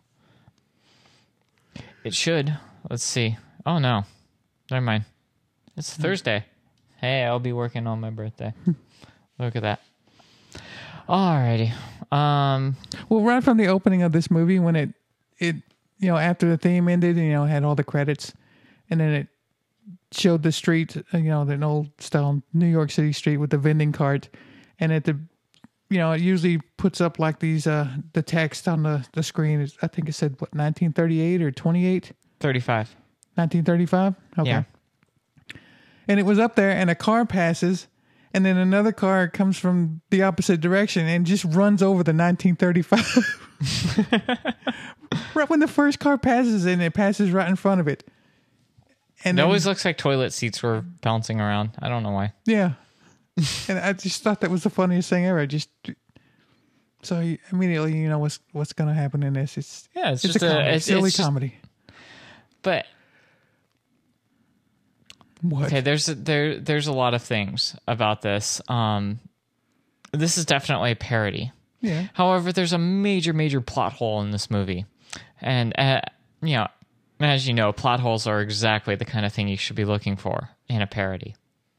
it should. Let's see. Oh no, never mind. It's Thursday. Hey, I'll be working on my birthday. Look at that. Alrighty. Well, right from the opening of this movie, when it after the theme ended, had all the credits, and then it showed the street, the old style New York City street with the vending cart, and at the, it usually puts up like these the text on the screen. I think it said 1938 or 28. 35. 1935. Okay. Yeah. And it was up there, and a car passes, and then another car comes from the opposite direction and just runs over the 1935. Right when the first car passes, and it passes right in front of it. And It then, always looks like toilet seats were bouncing around. I don't know why. yeah. And I just thought that was the funniest thing ever. So immediately you know what's going to happen in this. It's just a comedy, it's silly just- comedy. But What? okay, there's a lot of things about this. This is definitely a parody. Yeah. However, there's a major plot hole in this movie. And, as you know, plot holes are exactly the kind of thing you should be looking for in a parody.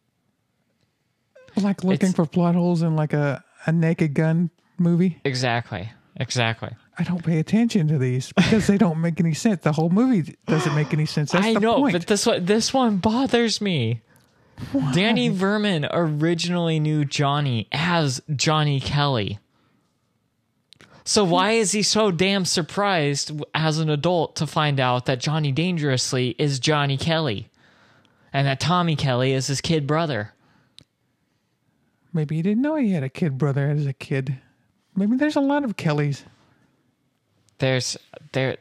Like looking It's- for plot holes in like a Naked Gun movie. Exactly. I don't pay attention to these because they don't make any sense. The whole movie doesn't make any sense. That's I the know, point. but this one bothers me. Danny Verman originally knew Johnny as Johnny Kelly. So why is he so damn surprised as an adult to find out that Johnny Dangerously is Johnny Kelly and that Tommy Kelly is his kid brother? Maybe he didn't know he had a kid brother as a kid. Maybe there's a lot of Kellys. There's a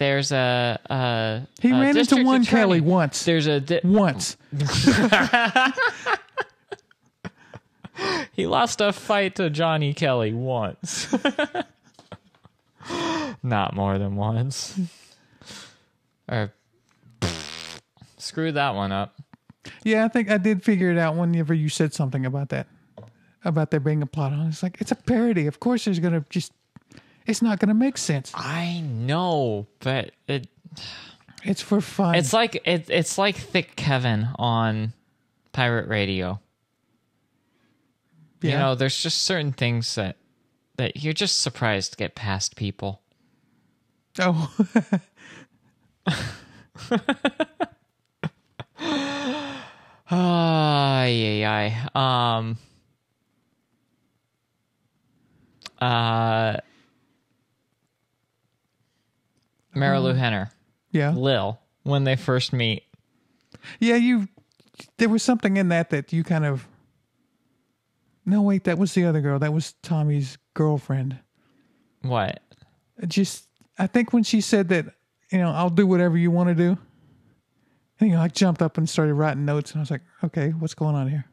He ran into district one attorney. Kelly once. There's Once. he lost a fight to Johnny Kelly once. Not more than once. Or screw that one up. Yeah, I think I did figure it out whenever you said something about that. About there being a plot on it. It's like, it's a parody. Of course there's going to it's not going to make sense. I know, but It's for fun. it's like Thick Kevin on pirate radio. Yeah. You know, there's just certain things that you're just surprised get past people. Oh. Marilu Henner, Yeah. Lil, when they first meet. Yeah, there was something in that you kind of... No, wait, that was the other girl. That was Tommy's girlfriend. What? I think when she said that, I'll do whatever you want to do. And, I jumped up and started writing notes, and I was like, okay, what's going on here?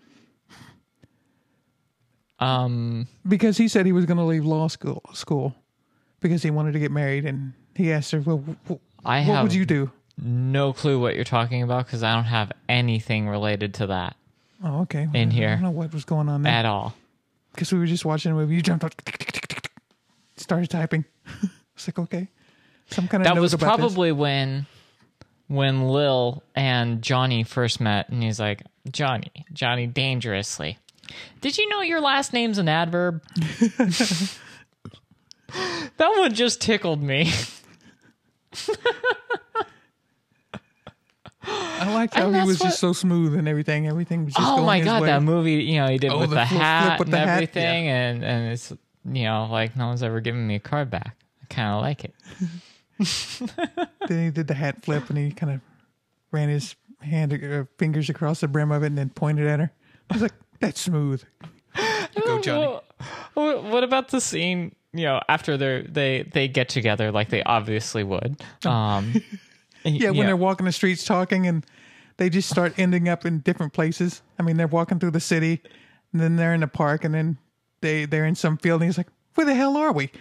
Because he said he was going to leave law school because he wanted to get married, and he asked her, well, what would you do? No clue what you're talking about because I don't have anything related to that Oh, okay. in here. I don't know what was going on there. At all. Because we were just watching a movie. You jumped up, started typing. It's like, okay. Some kind of That note was about probably when Lil and Johnny first met, and he's like, Johnny dangerously. Did you know your last name's an adverb? That one just tickled me. I liked how he was just so smooth and everything. Everything was just going Oh my his god, way. that movie, he did with the the flip hat with and the hat, everything, yeah. and it's, like no one's ever given me a card back. I kind of like it. Then he did the hat flip and he kind of ran his fingers across the brim of it and then pointed at her. I was like, that's smooth. Go, Johnny. What about the scene, after they get together like they obviously would? Yeah, when they're walking the streets talking and they just start ending up in different places. I mean, they're walking through the city and then they're in the park and then they're in some field and he's like, where the hell are we?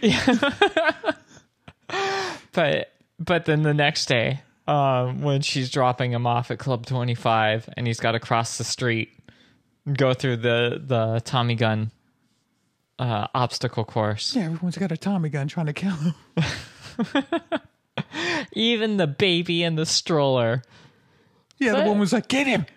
But then the next day, when she's dropping him off at Club 25 and he's got to cross the street and go through the Tommy gun obstacle course. Yeah, everyone's got a Tommy gun trying to kill him. Even the baby in the stroller. Yeah, the woman was like, get him.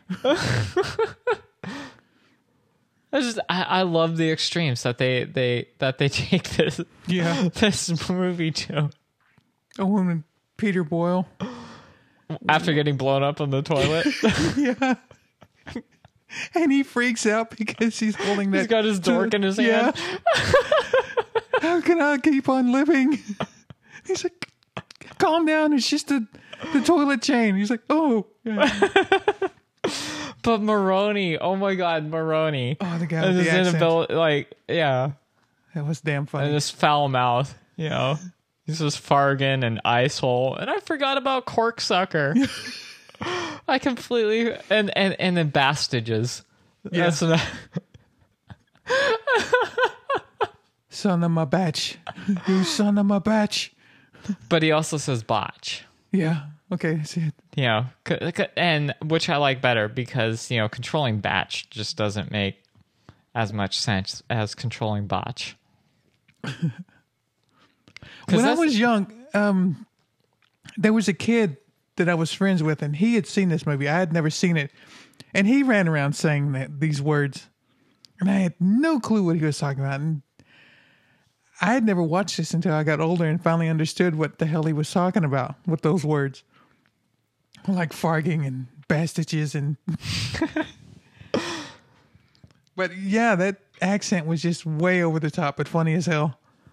I love the extremes that they take this this movie to. Oh, when Peter Boyle. After getting blown up in the toilet. Yeah. And he freaks out because he's holding that. He's got his dork in his hand. How can I keep on living? He's like, calm down. It's just the toilet chain. He's like, oh. Yeah. But Maroney, oh my God, Maroney. Oh, the guy and with the his accent. yeah. That was damn funny. And this foul mouth, He's just Fargan and Icehole. And I forgot about Corksucker. I completely... And then Bastages. Yeah. That's not... Son of my batch. You son of my batch. But he also says botch. Yeah. Okay. See it. And which I like better because, controlling batch just doesn't make as much sense as controlling botch. When I was young, there was a kid that I was friends with, and he had seen this movie. I had never seen it. And he ran around saying these words. And I had no clue what he was talking about. And I had never watched this until I got older and finally understood what the hell he was talking about with those words. Like farging and bastages and... But yeah, that accent was just way over the top, but funny as hell.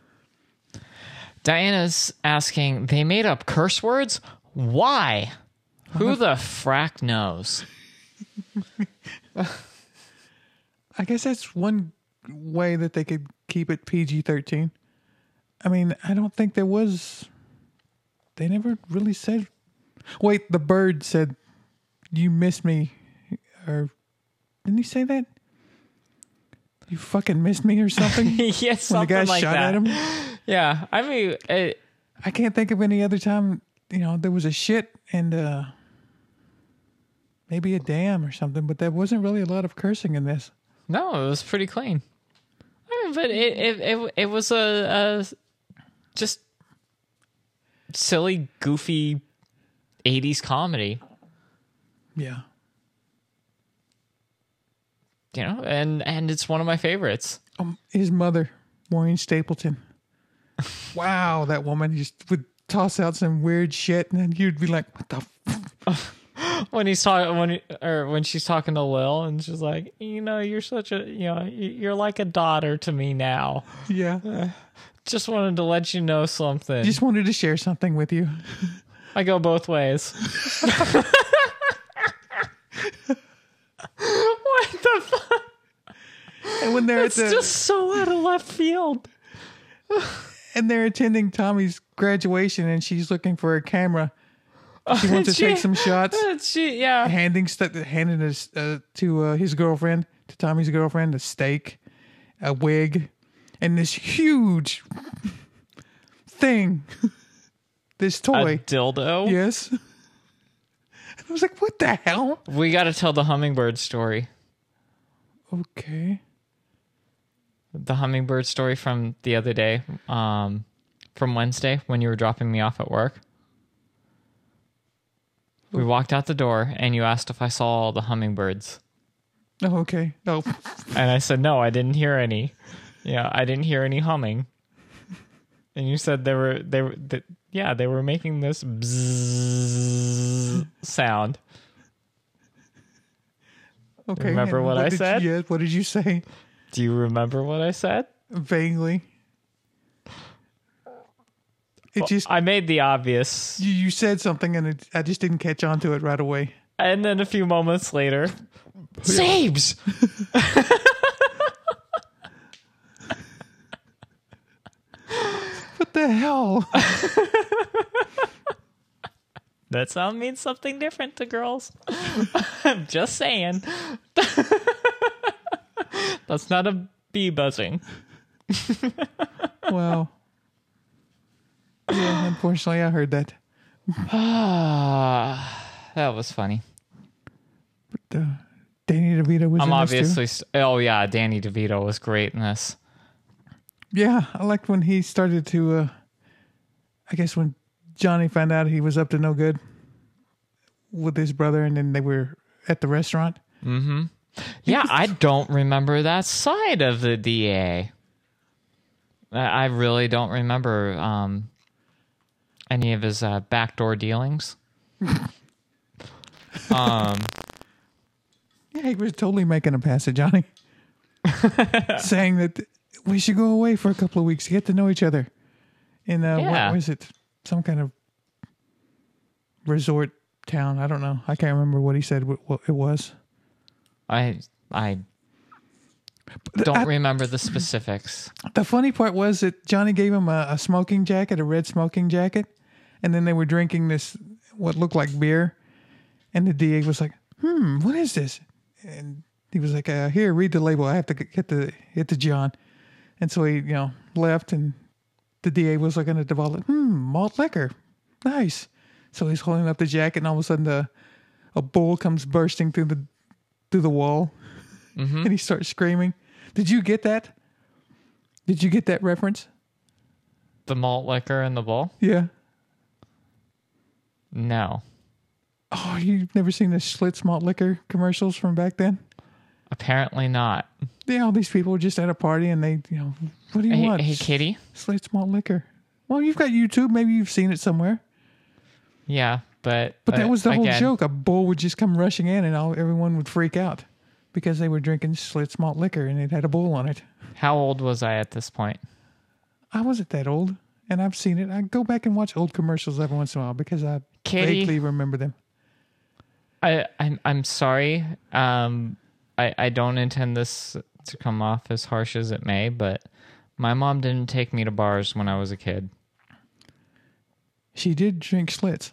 Diana's asking, they made up curse words? Why? Who the frack knows? I guess that's one way that they could keep it PG-13. I mean, I don't think there was... They never really said... Wait, the bird said, you miss me. Or... Didn't he say that? You fucking missed me or something? Yes, When the guy something like shot that. at him? Yeah, I mean, I can't think of any other time, there was a shit and maybe a dam or something, but there wasn't really a lot of cursing in this. no, it was pretty clean. I mean, but it was a just silly, goofy 80s comedy, Yeah. and it's one of my favorites. His mother, Maureen Stapleton. Wow, that woman just would toss out some weird shit, and then you'd be like, "What the?" When she's talking to Lil, and she's like, you're such a, you're like a daughter to me now. Yeah. Just wanted to let you know something. Just wanted to share something with you. I go both ways. What the fuck? And when they're It's just so out of left field. and they're attending Tommy's graduation, and she's looking for a camera. She wants to take some shots. Yeah. Handing this to his girlfriend, to Tommy's girlfriend, a steak, a wig, and this huge thing. This A toy. dildo. Yes. And I was like, what the hell? We got to tell the hummingbird story. Okay. The hummingbird story from the other day, from Wednesday when you were dropping me off at work. We walked out the door and you asked if I saw all the hummingbirds. Oh, okay. Oh. And I said, no, I didn't hear any. Yeah, I didn't hear any humming. And you said they were making this bzzz sound. Okay. Remember and what I said? Yeah, what did you say? Do you remember what I said? Vaguely. It just I made the obvious. you said something and I just didn't catch on to it right away. And then a few moments later, Sabes! What the hell? That sound means something different to girls. I'm just saying. That's not a bee buzzing. Well, yeah, unfortunately, I heard that. That was funny. Danny DeVito was I'm in this too. obviously. Oh yeah, Danny DeVito was great in this. Yeah, I liked when he started to. I guess when Johnny found out he was up to no good with his brother, and then they were at the restaurant. Yeah, I don't remember that side of the DA. I really don't remember any of his backdoor dealings. Yeah, he was totally making a pass at Johnny, saying that we should go away for a couple of weeks to get to know each other. In Yeah. what was it? Some kind of resort town. I don't know. I can't remember what he said. What it was. I don't remember the specifics. The funny part was that Johnny gave him a smoking jacket, a red smoking jacket, and then they were drinking this what looked like beer, and the DA was like, what is this? And he was like, here, read the label. I have to get to John. And so he, left, and the DA was looking at the bottle, malt liquor. Nice. So he's holding up the jacket, and all of a sudden a bull comes bursting through the wall, and he starts screaming. Did you get that? Did you get that reference? The malt liquor in the bowl? Yeah. No. Oh, you've never seen the Schlitz malt liquor commercials from back then? Apparently not. Yeah, all these people were just at a party and they, what do you want? Hey, Kitty? Schlitz malt liquor. Well, you've got YouTube. Maybe you've seen it somewhere. Yeah, but But that was the whole again, joke. A bull would just come rushing in and everyone would freak out because they were drinking Schlitz malt liquor and it had a bull on it. How old was I at this point? I wasn't that old, and I've seen it. I go back and watch old commercials every once in a while because I Kitty? vaguely remember them. I'm sorry. I don't intend this to come off as harsh as it may, but my mom didn't take me to bars when I was a kid. She did drink Schlitz.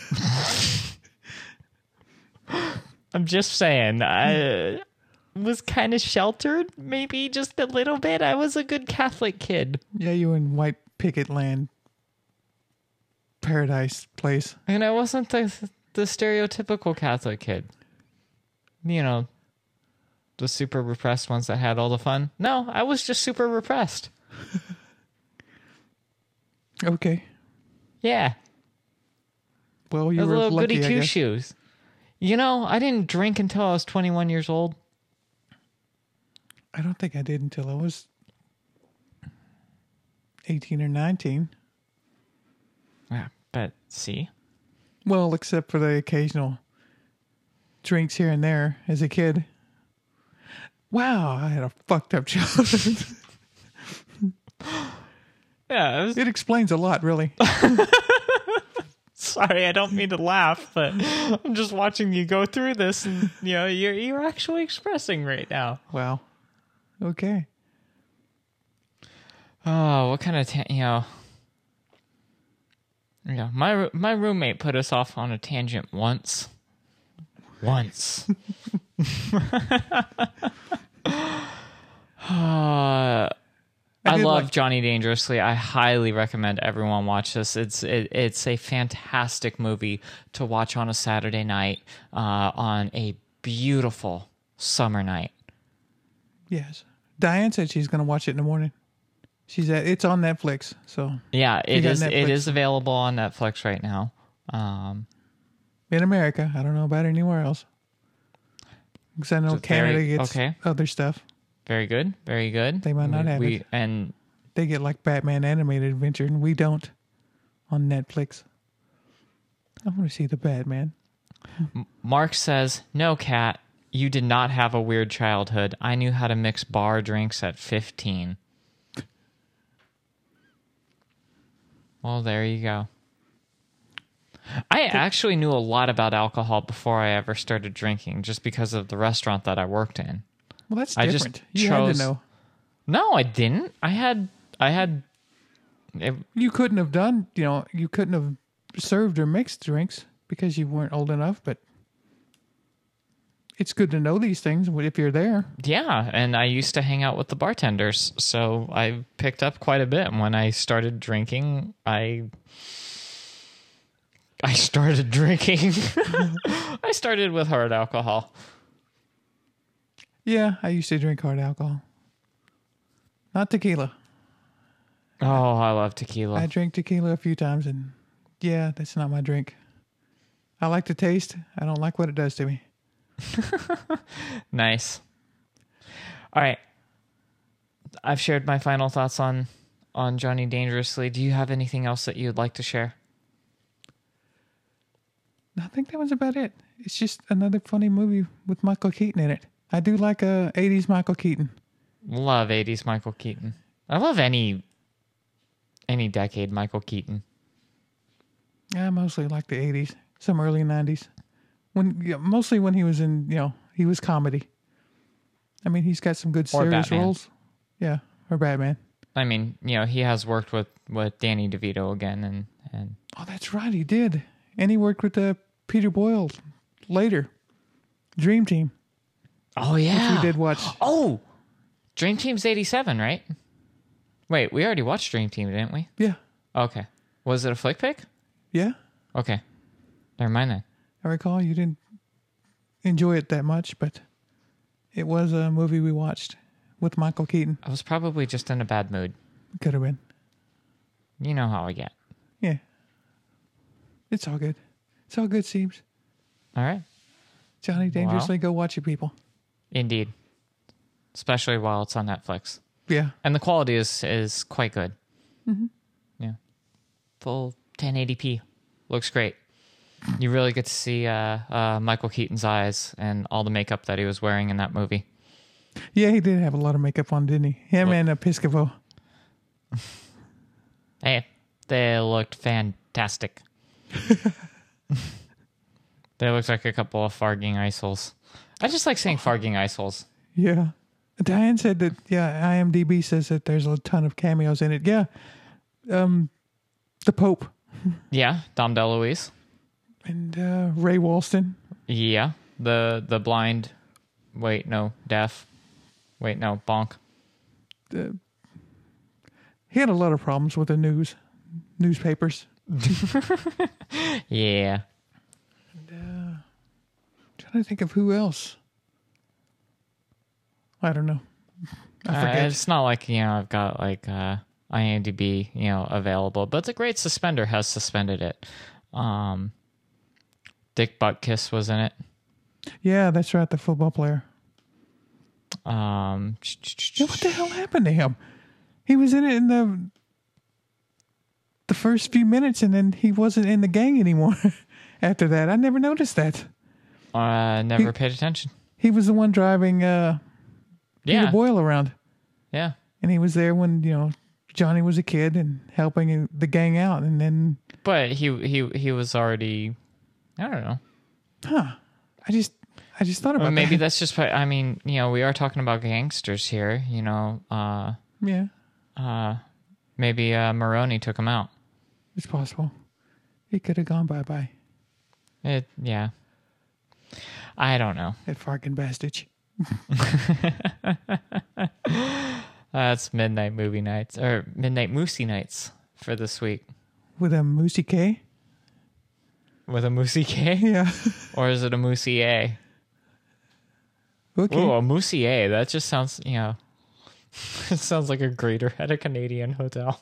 I'm just saying, I was kind of sheltered, maybe just a little bit. I was a good Catholic kid. Yeah, you in white picket land paradise place. And I wasn't the stereotypical Catholic kid. You know, the super repressed ones that had all the fun. No, I was just super repressed. Okay. Yeah. Well, you Those were little lucky, goody I two guess. shoes. You know, I didn't drink until I was 21 years old. I don't think I did until I was 18 or 19. Yeah, but see? Well, except for the occasional drinks here and there as a kid. Wow, I had a fucked up childhood. Yeah, It explains a lot, really. sorry, I don't mean to laugh, but I'm just watching you go through this, and you know, you're actually expressing right now. Wow. Okay. Oh, what kind of Yeah, my roommate put us off on a tangent once. I did love like- Johnny Dangerously. I highly recommend everyone watch this. It's a fantastic movie to watch on a Saturday night, on a beautiful summer night. Yes. Diane said she's going to watch it in the morning. It's on Netflix, so Yeah, You it got is. It Netflix. is available on Netflix right now. in America. I don't know about anywhere else. Because I know So Canada very- gets okay. other stuff. Very good. Very good. They might not have it. And They get like Batman Animated Adventure, and we don't on Netflix. I want to see the Batman. Mark says, "No, Kat, you did not have a weird childhood. I knew how to mix bar drinks at 15." Well, there you go. I actually knew a lot about alcohol before I ever started drinking, just because of the restaurant that I worked in. Well, that's I just different. You had chose- to know. No, I didn't. I had. You couldn't have done, you couldn't have served or mixed drinks because you weren't old enough, but it's good to know these things if you're there. Yeah, and I used to hang out with the bartenders, so I picked up quite a bit. And when I started drinking, I started drinking. I started with hard alcohol. Yeah, I used to drink hard alcohol. Not tequila. Oh, I love tequila. I drank tequila a few times, and yeah, that's not my drink. I like the taste. I don't like what it does to me. Nice. All right. I've shared my final thoughts on Johnny Dangerously. Do you have anything else that you'd like to share? I think that was about it. It's just another funny movie with Michael Keaton in it. I do like 80s Michael Keaton. Love 80s Michael Keaton. I love any decade Michael Keaton. I mostly like the 80s, some early 90s. Mostly when he was in, he was comedy. I mean, he's got some good Or serious Batman. roles. Yeah, or Batman. I mean, he has worked with Danny DeVito again, and Oh, that's right, he did. And he worked with Peter Boyle later. Dream Team. oh yeah, We did watch. Oh, Dream Team's 87, right? Wait, we already watched Dream Team, didn't we? Yeah, Okay. Was it a flick pick? yeah. Okay. Never mind then. I recall you didn't enjoy it that much, but it was a movie we watched with Michael Keaton. I was probably just in a bad mood. Could have been. You know how I get. Yeah. It's all good. It's all good, Seems. All right. Johnny Dangerously, go watch it, people. Indeed. Especially while it's on Netflix. Yeah. And the quality is quite good. Mm-hmm. Yeah. Full 1080p. Looks great. You really get to see Michael Keaton's eyes and all the makeup that he was wearing in that movie. Yeah, he did have a lot of makeup on, didn't he? Him and Piscopo. Hey, they looked fantastic. They looked like a couple of farging iceholes. I just like saying farging iceholes. Yeah. Diane said that, IMDb says that there's a ton of cameos in it. Yeah. The Pope Yeah, Dom DeLuise. and Ray Walston. Yeah, the blind. Wait, no, deaf. Wait, no, bonk. He had a lot of problems with the newspapers. Yeah. Trying to think of who else. I don't know. I forget. It's not like, I've got like IMDb, available, but The Great Suspender has suspended it. Dick Butkus was in it. Yeah, that's right. The football player. Yeah, What the hell happened to him? He was in it in the first few minutes, and then he wasn't in the gang anymore. After that, I never noticed that. Never paid attention. He was the one driving Peter Boyle around. Yeah. And he was there when, Johnny was a kid and helping the gang out. And then... But he was already... I don't know. Huh. I just thought about maybe that. that's just... I mean, we are talking about gangsters here, Yeah. Maybe Maroney took him out. It's possible. He could have gone bye-bye. Yeah. I don't know. That fucking bastard. That's Midnight Movie Nights, or Midnight Moosey Nights for this week. With a Moosey K? With a Moosey K? Yeah. Or is it a Moosey A? Okay. Ooh, a Moosey A. That just sounds, it sounds like a greeter at a Canadian hotel.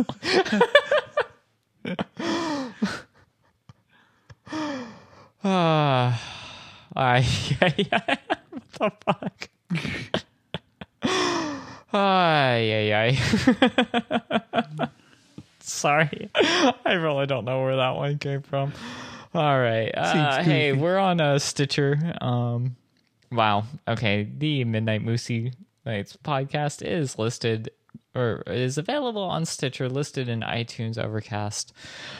Yeah. What the fuck? Yeah. Sorry. I really don't know where that one came from. All right. Hey, we're on Stitcher. Wow. Okay. The Midnight Moosey Nights podcast is listed or is available on Stitcher, listed in iTunes, Overcast,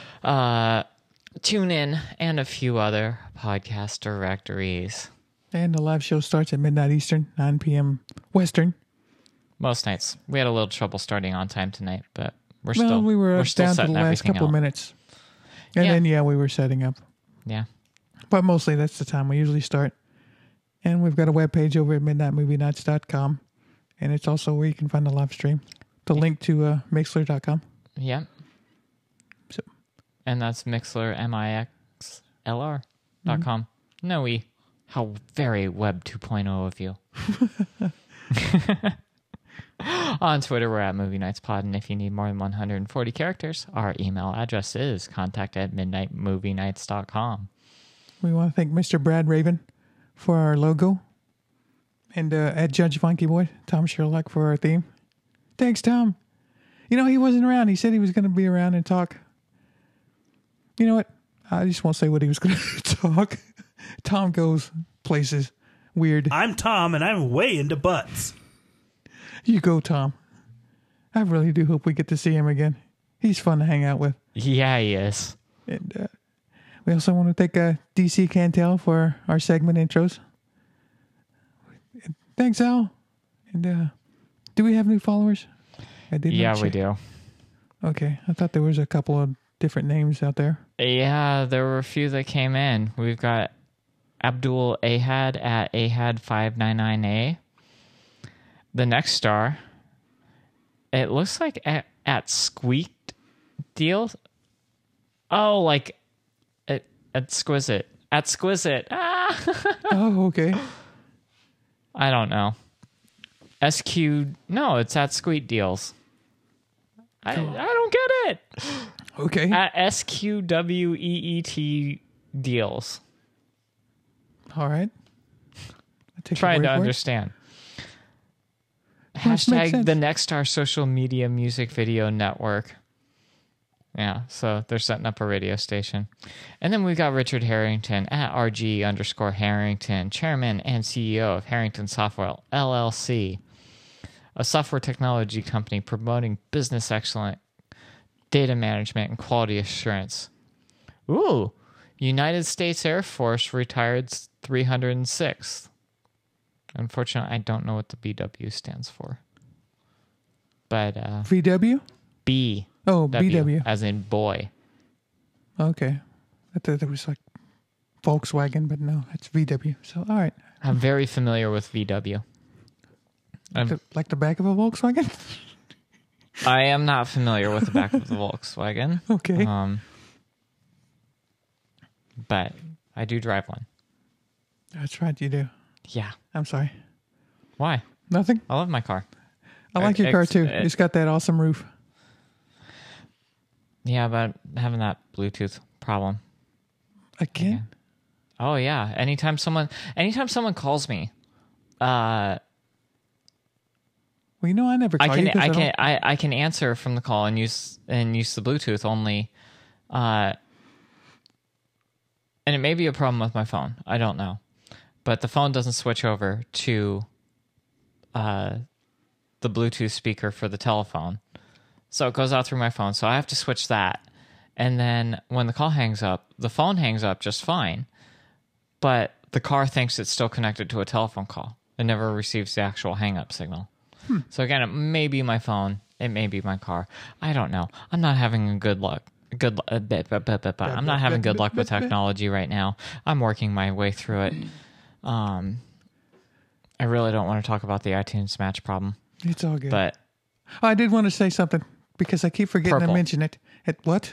TuneIn, and a few other podcast directories. And the live show starts at midnight Eastern, 9 p.m. Western. Most nights. We had a little trouble starting on time tonight, but we're we were still down to the setting last everything couple out. minutes. And then, we were setting up. Yeah. But mostly that's the time we usually start. And we've got a webpage over at midnightmovienights.com. And it's also where you can find the live stream. The link to Mixler.com. Yeah. So. And that's Mixler, MIXLR.com. No E. How very Web 2.0 of you. On Twitter, we're at Movie Nights Pod, and if you need more than 140 characters, our email address is contact@midnightmovienights.com. We want to thank Mr. Brad Raven for our logo. And at Judge Funky Boy, Tom Sherlock for our theme. Thanks, Tom. He wasn't around. He said he was going to be around and talk. You know what? I just won't say what he was going to talk. Tom goes places weird. I'm Tom, and I'm way into butts. You go, Tom. I really do hope we get to see him again. He's fun to hang out with. Yeah, he is. And we also want to thank DC Cantel for our segment intros. Thanks, Al. And do we have new followers? I didn't. Yeah, we do. Okay. I thought there was a couple of different names out there. Yeah, there were a few that came in. We've got Abdul Ahad at Ahad599A. The next star, it looks like at Squeaked Deal. Oh, like Exquisite. Exquisite. Ah. Oh, okay. I don't know. No, it's at Squeak Deals. I don't get it. Okay. At SQWEET Deals. All right. Trying to understand. Hashtag the Next Star Social Media Music Video Network. Yeah, so they're setting up a radio station. And then we've got Richard Harrington at RG_Harrington, chairman and CEO of Harrington Software LLC, a software technology company promoting business excellence, data management, and quality assurance. Ooh, United States Air Force retired 306th. Unfortunately, I don't know what the BW stands for. But VW? B. Oh, W, BW. as in boy. Okay. I thought there was like Volkswagen, but no, it's VW. So, all right. I'm very familiar with VW. Like the back of a Volkswagen? I am not familiar with the back of the Volkswagen. Okay. But I do drive one. That's right, you do. Yeah. I'm sorry. Why? Nothing? I love my car. I like your car, too. It's got that awesome roof. Yeah, but having that Bluetooth problem. Again? Oh yeah. Anytime someone calls me, Well, you know, I never call you. I can answer from the call and use the Bluetooth only. And it may be a problem with my phone. I don't know. But the phone doesn't switch over to the Bluetooth speaker for the telephone. So it goes out through my phone. So I have to switch that. And then when the call hangs up, the phone hangs up just fine. But the car thinks it's still connected to a telephone call. It never receives the actual hang-up signal. So again, it may be my phone. It may be my car. I don't know. I'm not having good luck. I'm not having good luck with technology right now. I'm working my way through it. I really don't want to talk about the iTunes Match problem. It's all good. But I did want to say something because I keep forgetting to mention it. What?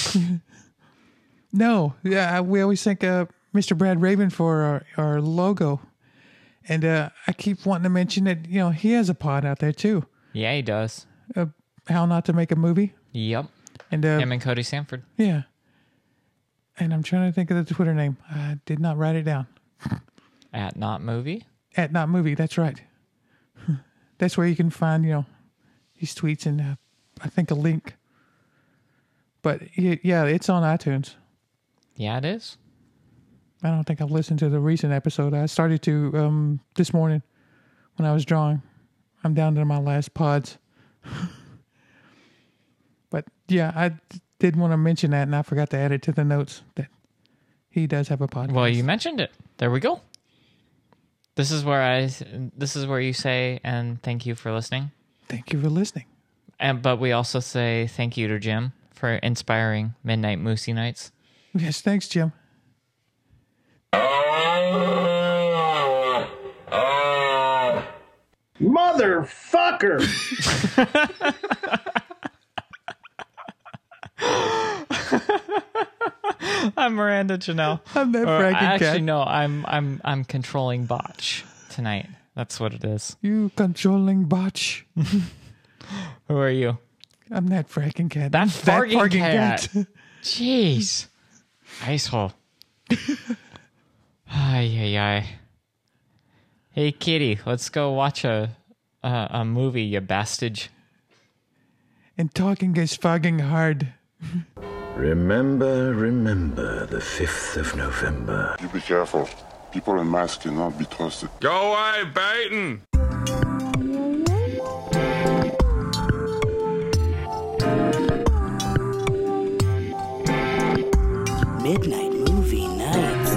No. Yeah, we always thank Mr. Brad Raven for our logo. And I keep wanting to mention that, you know, he has a pod out there too. yeah, he does. How Not to Make a Movie. Yep. And Him and Cody Sanford. yeah. And I'm trying to think of the Twitter name. I did not write it down. At Not Movie. At Not Movie, that's right. That's where you can find, you know, his tweets and I think a link. But yeah, it's on iTunes. Yeah, it is. I don't think I've listened to the recent episode. I started to this morning when I was drawing. I'm down to my last pods. But yeah, I did want to mention that, and I forgot to add it to the notes that he does have a podcast. Well, you mentioned it. There we go. This is where you say, and thank you for listening. Thank you for listening. But we also say thank you to Jim for inspiring Midnight Moosey Nights. Yes, thanks, Jim. Motherfucker! I'm Miranda Janelle. I'm that fracking cat. Actually, no, I'm controlling Botch tonight. That's what it is. You controlling botch. Who are you? I'm that fracking cat. That farting cat. Jeez. Icehole. Ay. Hey, kitty, let's go watch a movie, you bastard. And talking is fucking hard. Remember the 5th of November. You be careful. People in masks cannot be trusted. Go away, Baton! Midnight Movie Nights.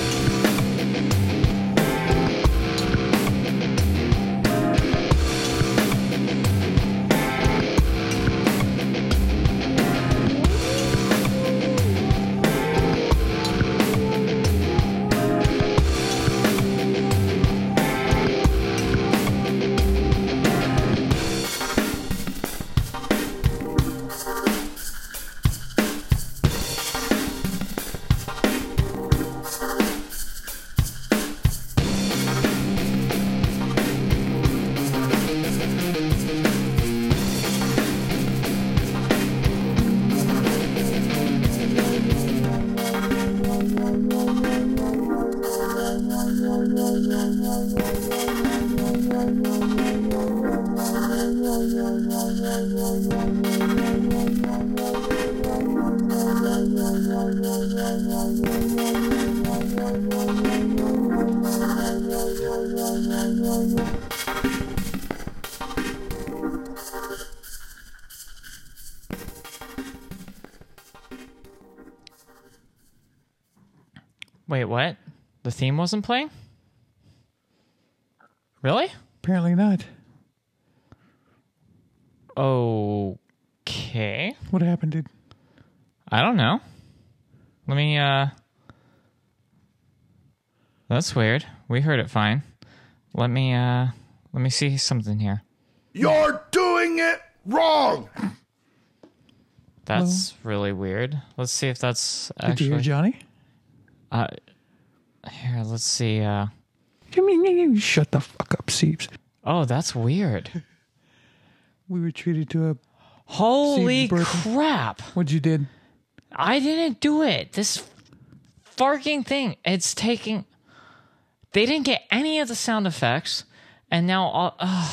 Wait, what? The theme wasn't playing? Really? Apparently not. Okay. What happened, dude? I don't know. Let me, That's weird. We heard it fine. Let me see something here. You're doing it Wrong! That's really weird. Let's see if that's Did you hear actually. Johnny? Here, let's see. Shut the fuck up, Siebes. Oh, that's weird. We were treated to a... Holy Steve's birthday. crap. What'd you did? I didn't do it. This fucking thing. It's taking... They didn't get any of the sound effects. And now...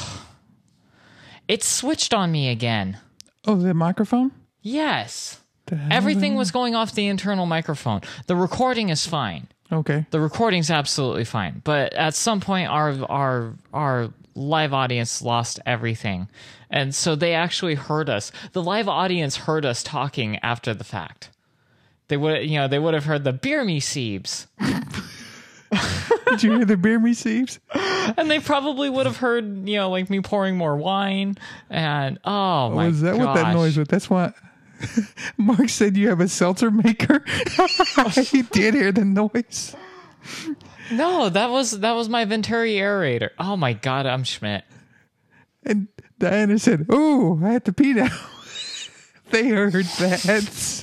It switched on me again. Oh, the microphone? Yes. The hell Everything then? was going off the internal microphone. The recording is fine. Okay. The recording's absolutely fine. But at some point, our live audience lost everything. And so they actually heard us. The live audience heard us talking after the fact. They would have heard the beer me Siebes. Did you hear the beer me, Siebes? And they probably would have heard, like me pouring more wine. And oh my god. Was that what that noise was? That's why Mark said you have a seltzer maker. He did hear the noise. No, that was my Venturi aerator. Oh my god, I'm Schmidt. And Diana said, "Oh, I have to pee now." They heard that.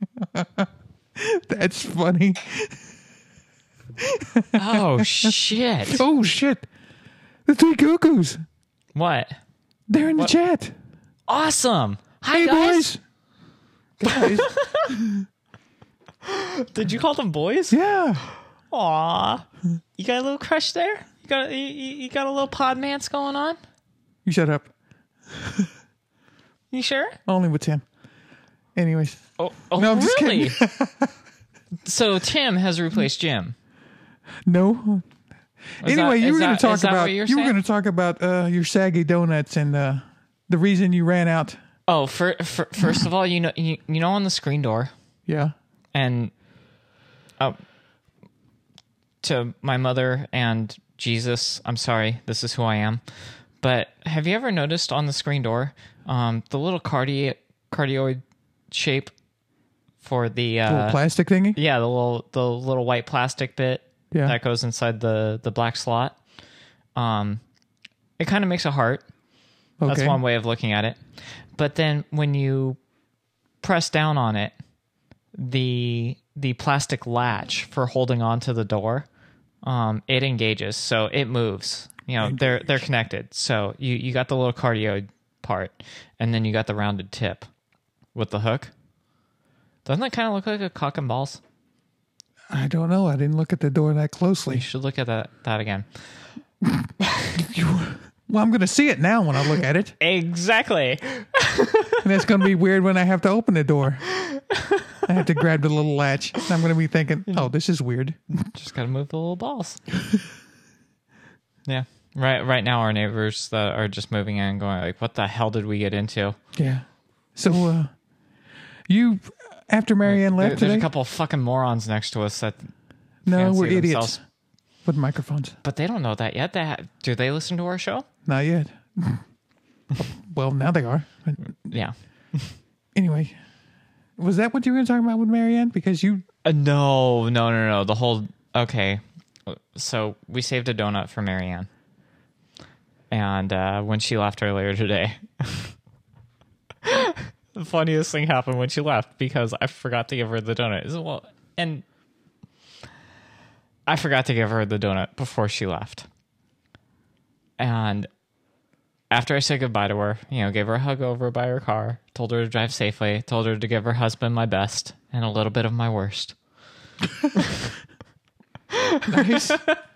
That's funny. Oh shit. Oh shit! The Three Cuckoos. What? They're in the chat. Awesome. Hi Hey guys. boys. Guys. Did you call them boys? Yeah. Aw. You got a little crush there? You got a little podmance going on? You shut up. You sure? Only with Tim. Anyways. Oh No, I'm just really? kidding. So Tim has replaced Jim. No. Anyway, you were going to talk is that about what you're you were saying? going to talk about your saggy donuts and the reason you ran out. Oh, first of all, you know on the screen door, Yeah. and to my mother and Jesus, I'm sorry, this is who I am. But have you ever noticed on the screen door, the little cardioid shape for the Little plastic thingy? yeah, the little white plastic bit Yeah. that goes inside the black slot. It kind of makes a heart. That's Okay. one way of looking at it. But then when you press down on it, the plastic latch for holding on to the door, it engages, so it moves. They're connected. So you got the little cardioid part, and then you got the rounded tip with the hook. Doesn't that kind of look like a cock and balls? I don't know. I didn't look at the door that You closely. should look at that again. Well, I'm going to see it now when I look at it. Exactly. And it's going to be weird when I have to open the door. I have to grab the little latch. And I'm going to be thinking, oh, this is weird. Just gotta move the little balls. Yeah. Right now, our neighbors that are just moving in, going like, "What the hell did we get into?" Yeah. So, you, after Marianne left There's today? a couple of fucking morons next to us that No, fancy we're idiots themselves. with microphones. But they don't know that yet. Do they listen to our show? Not yet. Well, now they are. But Yeah. anyway, was that what you were going to talk about with Marianne? Because you, No. The whole okay. So we saved a donut for Marianne, and when she left earlier today, the funniest thing happened when she left because I forgot to give her the donut. And I forgot to give her the donut before she left, and after I said goodbye to her, gave her a hug over by her car, told her to drive safely, told her to give her husband my best and a little bit of my worst. nice.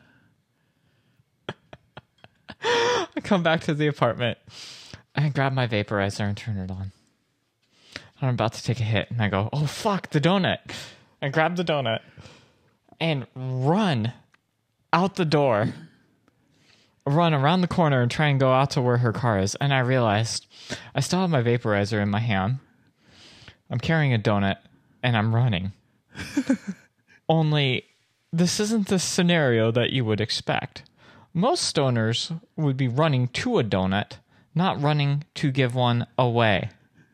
I come back to the apartment. I grab my vaporizer and turn it on. I'm about to take a hit, and I go, "Oh fuck, the donut!" I grab the donut and run out the door, run around the corner, and try and go out to where her car is. And I realized I still have my vaporizer in my hand. I'm carrying a donut, and I'm running. Only, this isn't the scenario that you would expect. Most stoners would be running to a donut, not running to give one away.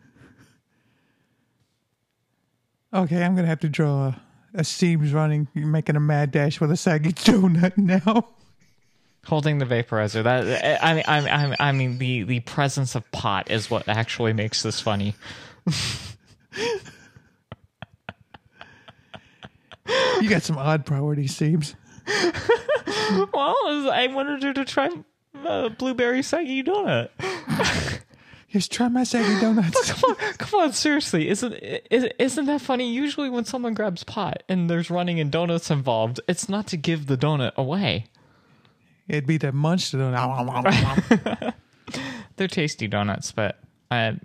Okay, I'm going to have to draw a Steve's running, making a mad dash with a saggy donut now. Holding the vaporizer. That I mean the presence of pot is what actually makes this funny. You got some odd priorities, Seems. Well, I wanted her to try blueberry saggy donut. Just try my saggy donuts. Come on, seriously. Isn't that funny? Usually when someone grabs pot and there's running and donuts involved, it's not to give the donut away. It'd be to munch the donut. They're tasty donuts, but other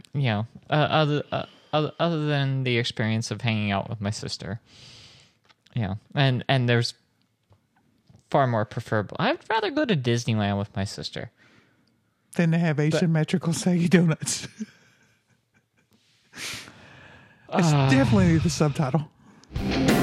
than the experience of hanging out with my sister, and there's far more preferable. I'd rather go to Disneyland with my sister than to have asymmetrical saggy donuts. It's definitely the subtitle.